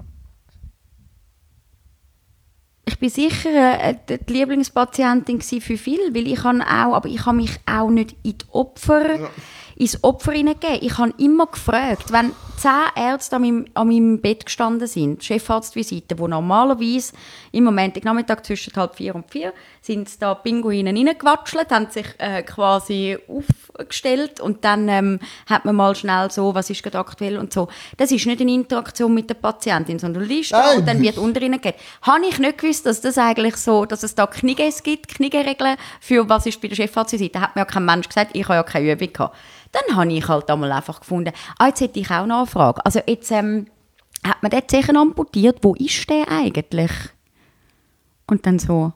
Ich bin sicher äh, die Lieblingspatientin für viele, weil ich habe auch, aber ich habe mich auch nicht in die Opfer, ja. ins Opfer hineingegeben. Ich habe immer gefragt, wenn zehn Ärzte an meinem, an meinem Bett gestanden sind, Chefarztvisite, die normalerweise im Moment, am Nachmittag zwischen halb vier und vier, sind da Pinguine reingewatschelt, haben sich äh, quasi aufgestellt und dann ähm, hat man mal schnell so, was ist gerade aktuell und so. Das ist nicht eine Interaktion mit der Patientin, sondern du liest da und dann wird unter ihnen gegeben. Habe ich nicht gewusst, dass das eigentlich so, dass es da Kniges gibt, Knigeregeln für was ist bei der Chefarztvisite. Da hat mir ja kein Mensch gesagt, ich habe ja keine Übung gehabt. Dann habe ich halt einmal einfach gefunden, ah, jetzt hätte ich auch noch eine Frage. Also jetzt ähm, hat man dort sicher amputiert, wo ist der eigentlich? Und dann so,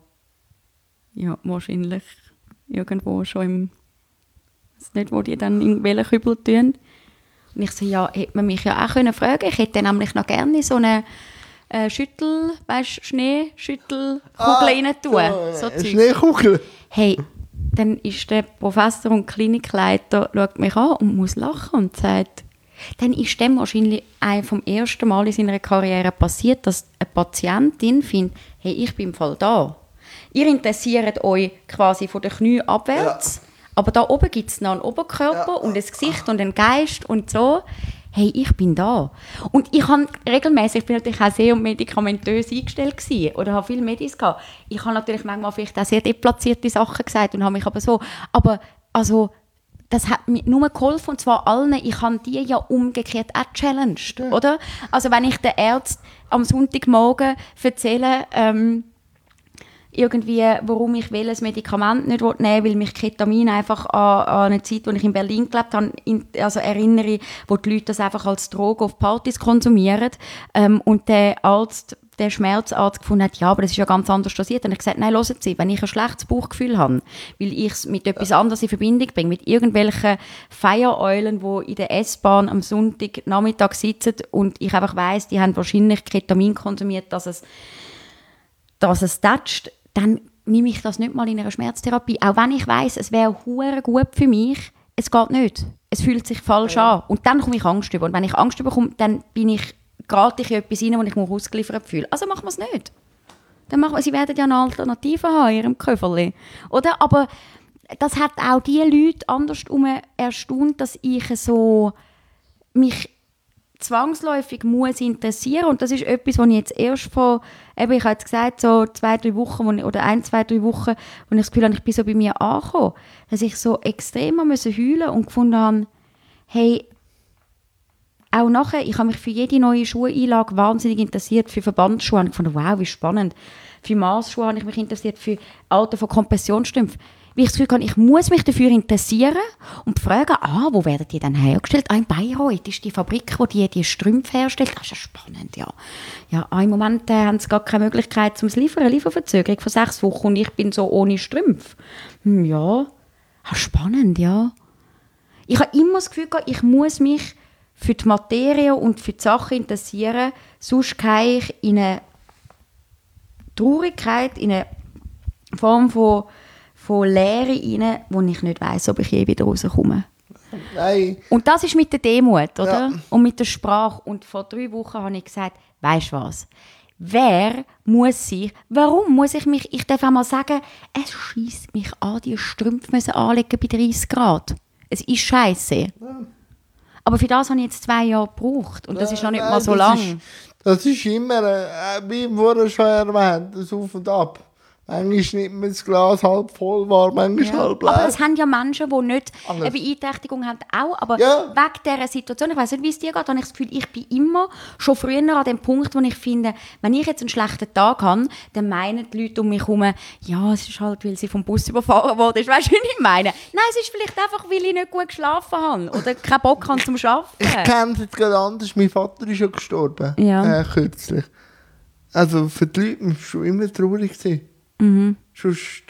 ja, wahrscheinlich irgendwo schon im, ich weiß nicht, wo die dann in welchen Kübel tun. Und ich so, ja, hätte man mich ja auch können fragen. Ich hätte nämlich noch gerne so eine äh, Schüttel, weißt, Schneeschüttelkugel ah, rein tun.
Ja,
so
Schneekugel?
Hey, dann ist der Professor und Klinikleiter, schaut mich an und muss lachen und sagt, dann ist dem wahrscheinlich ein vom ersten Mal in seiner Karriere passiert, dass eine Patientin findet, hey, ich bin im Fall da. Ihr interessiert euch quasi von den Knien abwärts, ja. aber da oben gibt es noch einen Oberkörper ja. und ein Gesicht und einen Geist und so. Hey, ich bin da. Und ich habe regelmäßig, ich bin natürlich auch sehr medikamentös eingestellt gewesen, oder habe viele Medis gehabt. Ich habe natürlich manchmal vielleicht auch sehr deplatzierte Sachen gesagt und habe mich aber so, aber also, das hat mir nur geholfen, und zwar allen. Ich habe die ja umgekehrt auch challenged, ja. oder? Also wenn ich den Ärzten am Sonntagmorgen erzähle, ähm, irgendwie, warum ich welches Medikament nicht nehmen will, weil mich Ketamin einfach an, an eine Zeit, als ich in Berlin gelebt habe, in, also erinnere, wo die Leute das einfach als Droge auf Partys konsumieren. Ähm, und der Arzt, der Schmerzarzt gefunden hat, ja, aber das ist ja ganz anders dosiert. Und ich gesagt, nein, hören Sie, wenn ich ein schlechtes Bauchgefühl habe, weil ich es mit etwas anderes in Verbindung bringe, mit irgendwelchen Feiereulen, die in der S-Bahn am Sonntagnachmittag sitzen und ich einfach weiss, die haben wahrscheinlich Ketamin konsumiert, dass es, dass es tätscht, dann nehme ich das nicht mal in einer Schmerztherapie. Auch wenn ich weiss, es wäre hure gut für mich, es geht nicht. Es fühlt sich falsch ja. an. Und dann komme ich Angst über. Und wenn ich Angst bekomme, dann bin ich, gerate ich in etwas rein, wo ich mich ausgeliefert fühle. Also machen wir es nicht. Dann machen wir, sie werden ja eine Alternative haben in ihrem Köfferli. Oder? Aber das hat auch die Leute andersrum erstaunt, dass ich so mich zwangsläufig muss interessieren, und das ist etwas, was ich jetzt erst vor, eben, ich habe jetzt gesagt, so zwei, drei Wochen, wo ich, oder ein, zwei, drei Wochen, wo ich das Gefühl habe, ich bin so bei mir angekommen, dass ich so extrem heulen musste und gefunden habe, hey, auch nachher, ich habe mich für jede neue Schuheinlage wahnsinnig interessiert, für Verbandsschuhe, habe ich gefunden, wow, wie spannend. Für Maßschuhe habe ich mich interessiert, für Alter von Kompressionsstrümpfen. Wie ich das Gefühl habe, ich muss mich dafür interessieren und fragen, ah, wo werden die dann hergestellt? Ah, in Bayreuth ist die Fabrik, die die, die Strümpfe herstellt. Das ist ja spannend, ja. Ja, im Moment äh, haben sie gar keine Möglichkeit zum Liefern, eine Lieferverzögerung von sechs Wochen und ich bin so ohne Strümpfe. Hm, ja, ah, spannend, ja. Ich habe immer das Gefühl gehabt, ich muss mich für die Materie und für die Sachen interessieren, sonst gehe ich in eine Traurigkeit, in eine Form von von Leere rein, wo ich nicht weiss, ob ich je wieder rauskomme.
Nein.
Und das ist mit der Demut, oder?
Ja.
Und mit der Sprache. Und vor drei Wochen habe ich gesagt, weisst du was? Wer muss sich, warum muss ich mich, ich darf auch mal sagen, es scheisst mich an, die Strümpfe müssen anlegen bei dreißig Grad. Es ist scheisse. Ja. Aber für das habe ich jetzt zwei Jahre gebraucht. Und das ja, ist noch nicht nein, mal so lang.
Das ist immer, äh, wie vorher schon erwähnt, das Auf und Ab. Manchmal nimmt man das Glas halb voll war, manchmal
ja.
halb leer.
Aber es haben ja Menschen, die nicht eine Beeinträchtigung haben, auch. Aber ja. wegen dieser Situation, ich weiss nicht, wie es dir geht, habe ich das Gefühl, ich bin immer schon früher an dem Punkt, wo ich finde, wenn ich jetzt einen schlechten Tag habe, dann meinen die Leute um mich herum, ja, es ist halt, weil sie vom Bus überfahren worden ist. Weißt du, was ich meine? Nein, es ist vielleicht einfach, weil ich nicht gut geschlafen habe oder keinen Bock habe zum Arbeiten.
Ich kenne es gerade anders. Mein Vater ist ja gestorben,
ja.
Äh, kürzlich. Also für die Leute war es schon immer traurig.
Mhm.
Sonst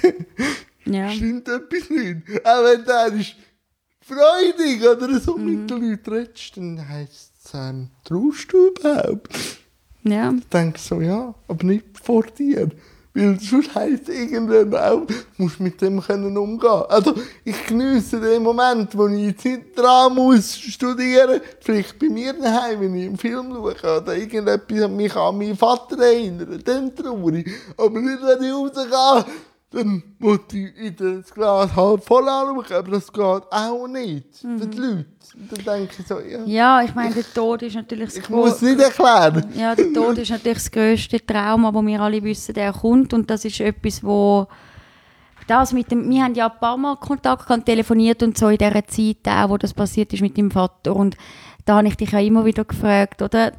ja.
stimmt etwas nicht. Auch wenn du freudig oder so mhm. mit den Leuten redest, dann heisst es, ähm, traust du überhaupt?
Ja.
Ich denke so, ja, aber nicht vor dir. Weil sonst heisst es irgendwann auch, du musst mit dem können umgehen. Also ich geniesse den Moment, wo ich Zeit dran muss studieren, vielleicht bei mir daheim, wenn ich einen Film schaue oder irgendetwas mich an meinen Vater erinnert, dann traurig. Aber nicht, wenn ich rausgehe dann muss ich in das Glas halb voll anschauen, aber das geht auch nicht
Mhm.
für die Leute. Und dann denke ich so, ja,
Ja, ich meine, der Tod ist natürlich das
ich muss es nicht
Gro-
erklären.
Ja, der Tod ist natürlich das grösste Trauma, wo wir alle wissen, der kommt. Und das ist etwas, wo das mit dem, wir haben ja ein paar Mal Kontakt gehabt, telefoniert und so in dieser Zeit auch, wo das passiert ist mit deinem Vater. Und da habe ich dich ja immer wieder gefragt, oder?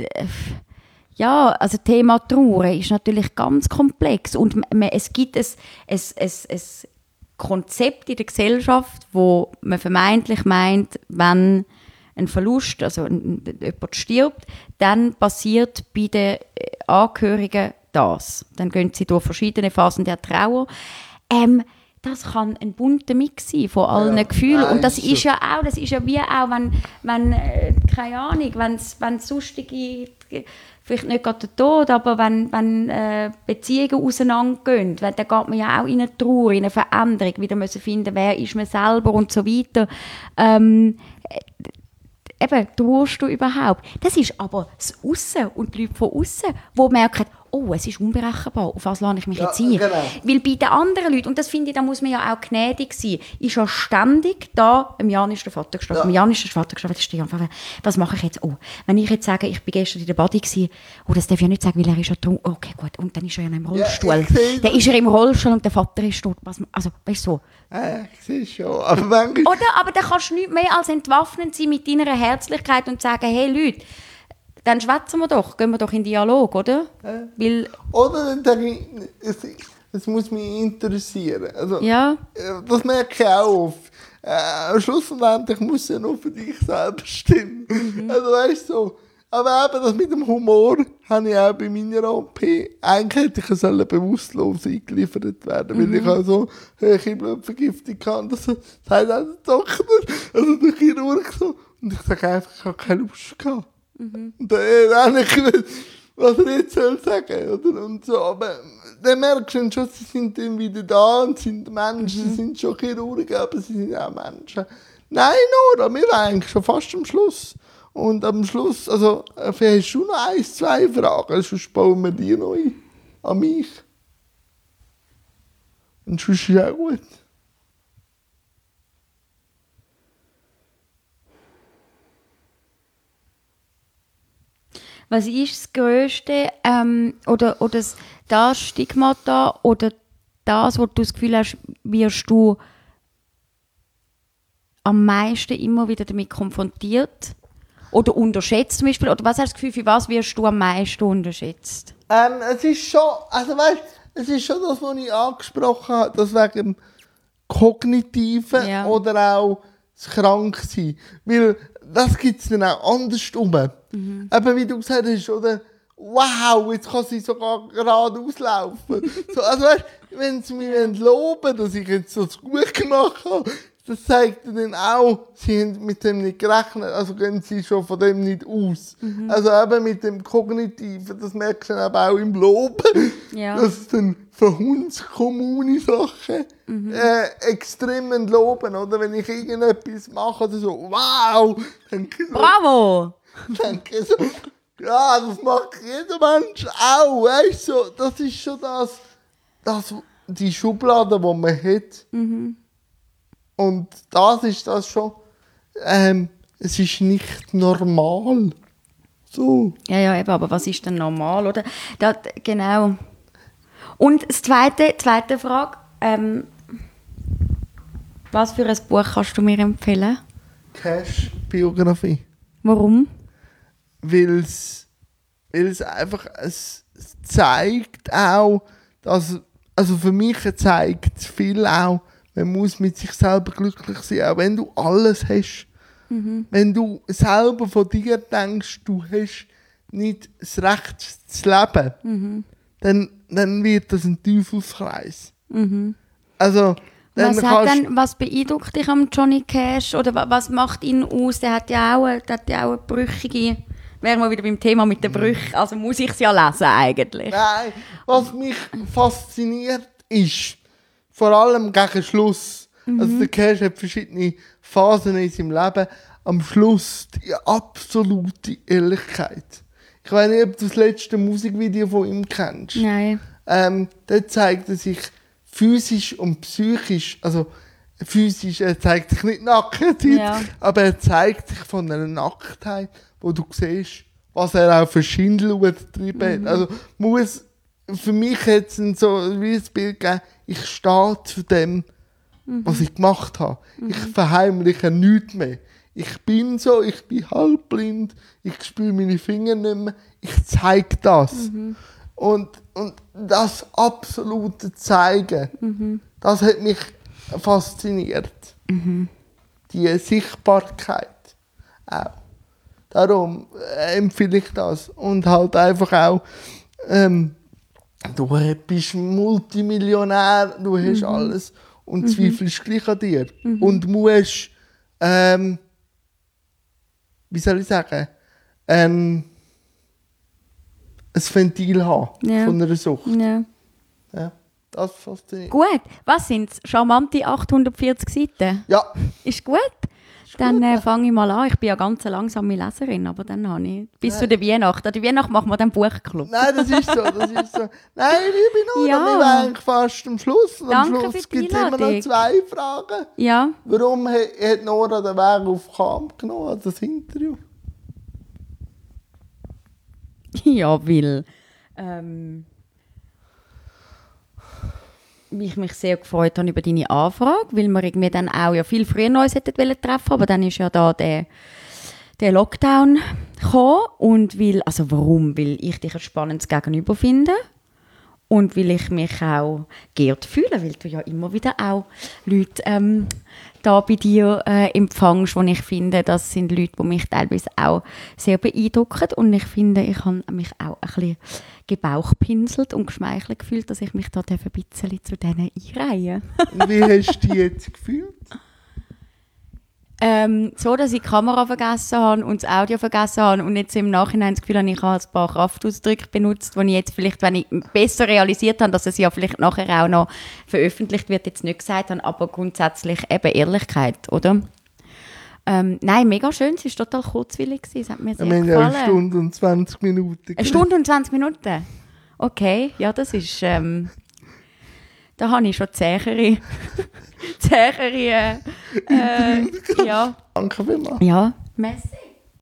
Ja, also Thema Trauer ist natürlich ganz komplex und man, es gibt ein, ein, ein, ein Konzept in der Gesellschaft, wo man vermeintlich meint, wenn ein Verlust, also ein, jemand stirbt, dann passiert bei den Angehörigen das. Dann gehen sie durch verschiedene Phasen der Trauer. Ähm, das kann ein bunter Mix sein von allen
Ja,
Gefühlen.
nein,
Und das
so.
ist ja auch, das ist ja wie auch, wenn, wenn äh, keine Ahnung, wenn es sonstige, vielleicht nicht gerade der Tod, aber wenn, wenn äh, Beziehungen auseinandergehen, wenn, dann geht man ja auch in eine Trauer, in eine Veränderung, wieder müssen finden, wer ist man selber und so weiter. Ähm, äh, eben, trauerst du überhaupt? Das ist aber das Aussen und die Leute von aussen, die merken, oh, es ist unberechenbar, auf was lasse ich mich
Ja,
jetzt ein?
genau.
Weil bei den anderen Leuten, und das finde ich, da muss man ja auch gnädig sein, ist ja ständig da, im Jan ist der Vater gestorben,
Ja.
im Jan ist der Vater gestorben, das ist der Jan. Was mache ich jetzt? Oh, wenn ich jetzt sage, ich bin gestern in der Body gewesen, oh, das darf ich ja nicht sagen, weil er ist ja tot. Okay, gut, und dann ist er ja noch im Rollstuhl.
ich sehe
dann
das.
ist er im Rollstuhl und der Vater ist tot. Was, also, weißt du so.
Ja, ich sehe schon. Aber manchmal...
Oder, aber dann kannst du nicht mehr als entwaffnend sein mit deiner Herzlichkeit und sagen, hey Leute, dann schwätzen wir doch, gehen wir doch in Dialog, oder?
Ja.
Weil,
Oder dann denke ich, es, es muss mich interessieren. Also,
ja,
äh, das merke ich auch oft. Äh, schlussendlich muss es ja nur für dich selber stimmen.
Mhm.
Also weißt du, so. Aber eben das mit dem Humor habe ich auch bei meiner O P. Eigentlich hätte ich sollen bewusstlos eingeliefert werden, weil
Mhm.
ich auch so hohe Blutvergiftung hatte. Das sagt auch der Doktor, also der Chirurg so. Und ich sage einfach, ich habe keine Lust gehabt.
Mhm.
Und dann habe ich nicht, was er jetzt soll sagen, oder? Und so, aber dann merkst du schon, sie sind dann wieder da und sind Menschen,
Mhm.
sie sind schon Chirurgen, aber sie sind auch Menschen. Nein, Nora, wir waren eigentlich schon fast am Schluss. Und am Schluss, also, vielleicht hast du noch ein, zwei Fragen, sonst bauen wir die noch ein. An mich. Und sonst ist es auch gut.
was ist das Grösste ähm, oder, oder das, das Stigmata oder das, wo du das Gefühl hast, wirst du am meisten immer wieder damit konfrontiert oder unterschätzt zum Beispiel? Oder was hast du das Gefühl, für was wirst du am meisten unterschätzt?
Ähm, es ist schon, also weißt, es ist schon das, was ich angesprochen habe, das wegen dem Kognitiven
Ja.
oder auch das Kranksein. Weil das gibt es dann auch andersrum. Mhm. Eben wie du gesagt hast, oder wow, jetzt kann sie sogar geradeaus laufen. So, also weißt, wenn sie mich loben, dass ich jetzt so gut gemacht habe, das zeigt dann auch, sie haben mit dem nicht gerechnet, also gehen sie schon von dem nicht aus. Mhm. Also eben mit dem Kognitiven, das merkst du dann aber auch im Loben,
Ja.
dass es dann für hundskommune Sachen mhm. äh, extrem loben, oder? Wenn ich irgendetwas mache oder so, wow, denke ich so,
Bravo!
denke ich so, ja, das macht jeder Mensch auch, weißt du, so, das ist schon das, das die Schublade, die man hat.
Mhm.
Und das ist das schon, ähm, es ist nicht normal. So.
Ja, ja, eben, aber was ist denn normal, oder? Da, genau. Und das zweite, zweite Frage, ähm, was für ein Buch kannst du mir empfehlen?
Cash-Biografie.
Warum?
Weil es einfach, es zeigt auch, dass, also für mich zeigt es viel auch, man muss mit sich selber glücklich sein, auch wenn du alles hast. Mhm. Wenn du selber von dir denkst, du hast nicht das Recht zu leben, mhm. dann, dann wird das ein Teufelskreis. Mhm. Also, dann
was, hat denn, was beeindruckt dich am Johnny Cash? Oder was macht ihn aus? Der hat ja auch, der hat ja auch eine brüchige... Wären wir wieder beim Thema mit den Brüchen. Also muss ich es ja lesen eigentlich.
Nein, was mich fasziniert ist, vor allem gegen Schluss. Mhm. Also der Cash hat verschiedene Phasen in seinem Leben. Am Schluss die absolute Ehrlichkeit. Ich weiß nicht, ob du das letzte Musikvideo von ihm kennst.
Nein.
Ähm, dort zeigt er sich physisch und psychisch, also physisch, er zeigt sich nicht nackt,
Ja.
aber er zeigt sich von einer Nacktheit, wo du siehst, was er auch für Schindel getrieben hat. Also muss, für mich jetzt so wie ein Bild geben, ich stehe zu dem, was ich gemacht habe. Ich verheimliche nichts mehr. Ich bin so, ich bin halbblind, ich spüre meine Finger nicht mehr, ich zeige das. Und, und das absolute Zeigen, das hat mich fasziniert. Die Sichtbarkeit auch. Darum äh, empfehle ich das. Und halt einfach auch, ähm, du bist Multimillionär, du hast alles und mhm. zweifelst gleich an dir. Mhm. Und musst, ähm, wie soll ich sagen, ähm, ein Ventil haben
ja.
von einer Sucht.
Ja.
Ja, das fasziniert.
Gut, was sind es? Charmante achthundertvierzig Seiten?
Ja.
Ist gut? Ist dann äh, fange ich mal an. Ich bin ja ganz eine langsame Leserin, aber dann habe ich bis Nein. zu der Weihnacht. An der Weihnacht machen wir dann Buchclub.
Nein, das ist so, das ist so. Nein, liebe Nora,
Ja.
wir sind eigentlich fast am Schluss. Und am
Danke
Schluss
für die
gibt es immer noch
Einladung.
zwei Fragen.
Ja.
Warum ha- hat Nora den Weg auf Kamp genommen, an das Interview?
Ja, weil ähm, ich mich sehr gefreut habe über deine Anfrage, weil wir irgendwie dann auch ja viel früher noch uns hätten wollen treffen, aber dann ist ja da der, der Lockdown gekommen und weil, also warum? Weil ich dich ein spannendes Gegenüber finde und weil ich mich auch geehrt fühle, weil du ja immer wieder auch Leute ähm, da bei dir äh, empfängst, wo ich finde, das sind Leute, die mich teilweise auch sehr beeindrucken und ich finde, ich habe mich auch ein bisschen gebauchpinselt und geschmeichelt gefühlt, dass ich mich da ein bisschen zu denen einreihe.
Und wie hast du dich jetzt gefühlt?
Ähm, so, dass ich die Kamera vergessen habe und das Audio vergessen habe und jetzt im Nachhinein das Gefühl habe, ich habe ein paar Kraftausdrücke benutzt, die ich jetzt vielleicht, wenn ich besser realisiert habe, dass es ja vielleicht nachher auch noch veröffentlicht wird, jetzt nicht gesagt habe, aber grundsätzlich eben Ehrlichkeit, oder? Ähm, nein, mega schön, es war total kurzwillig, es hat mir sehr
Wir haben ja
gefallen.
eine Stunde und zwanzig Minuten.
Eine Stunde und zwanzig Minuten? Okay, ja, das ist... Ähm, da habe ich schon zähere... zähere... Äh, äh, ja.
Danke vielmals.
Ja, merci.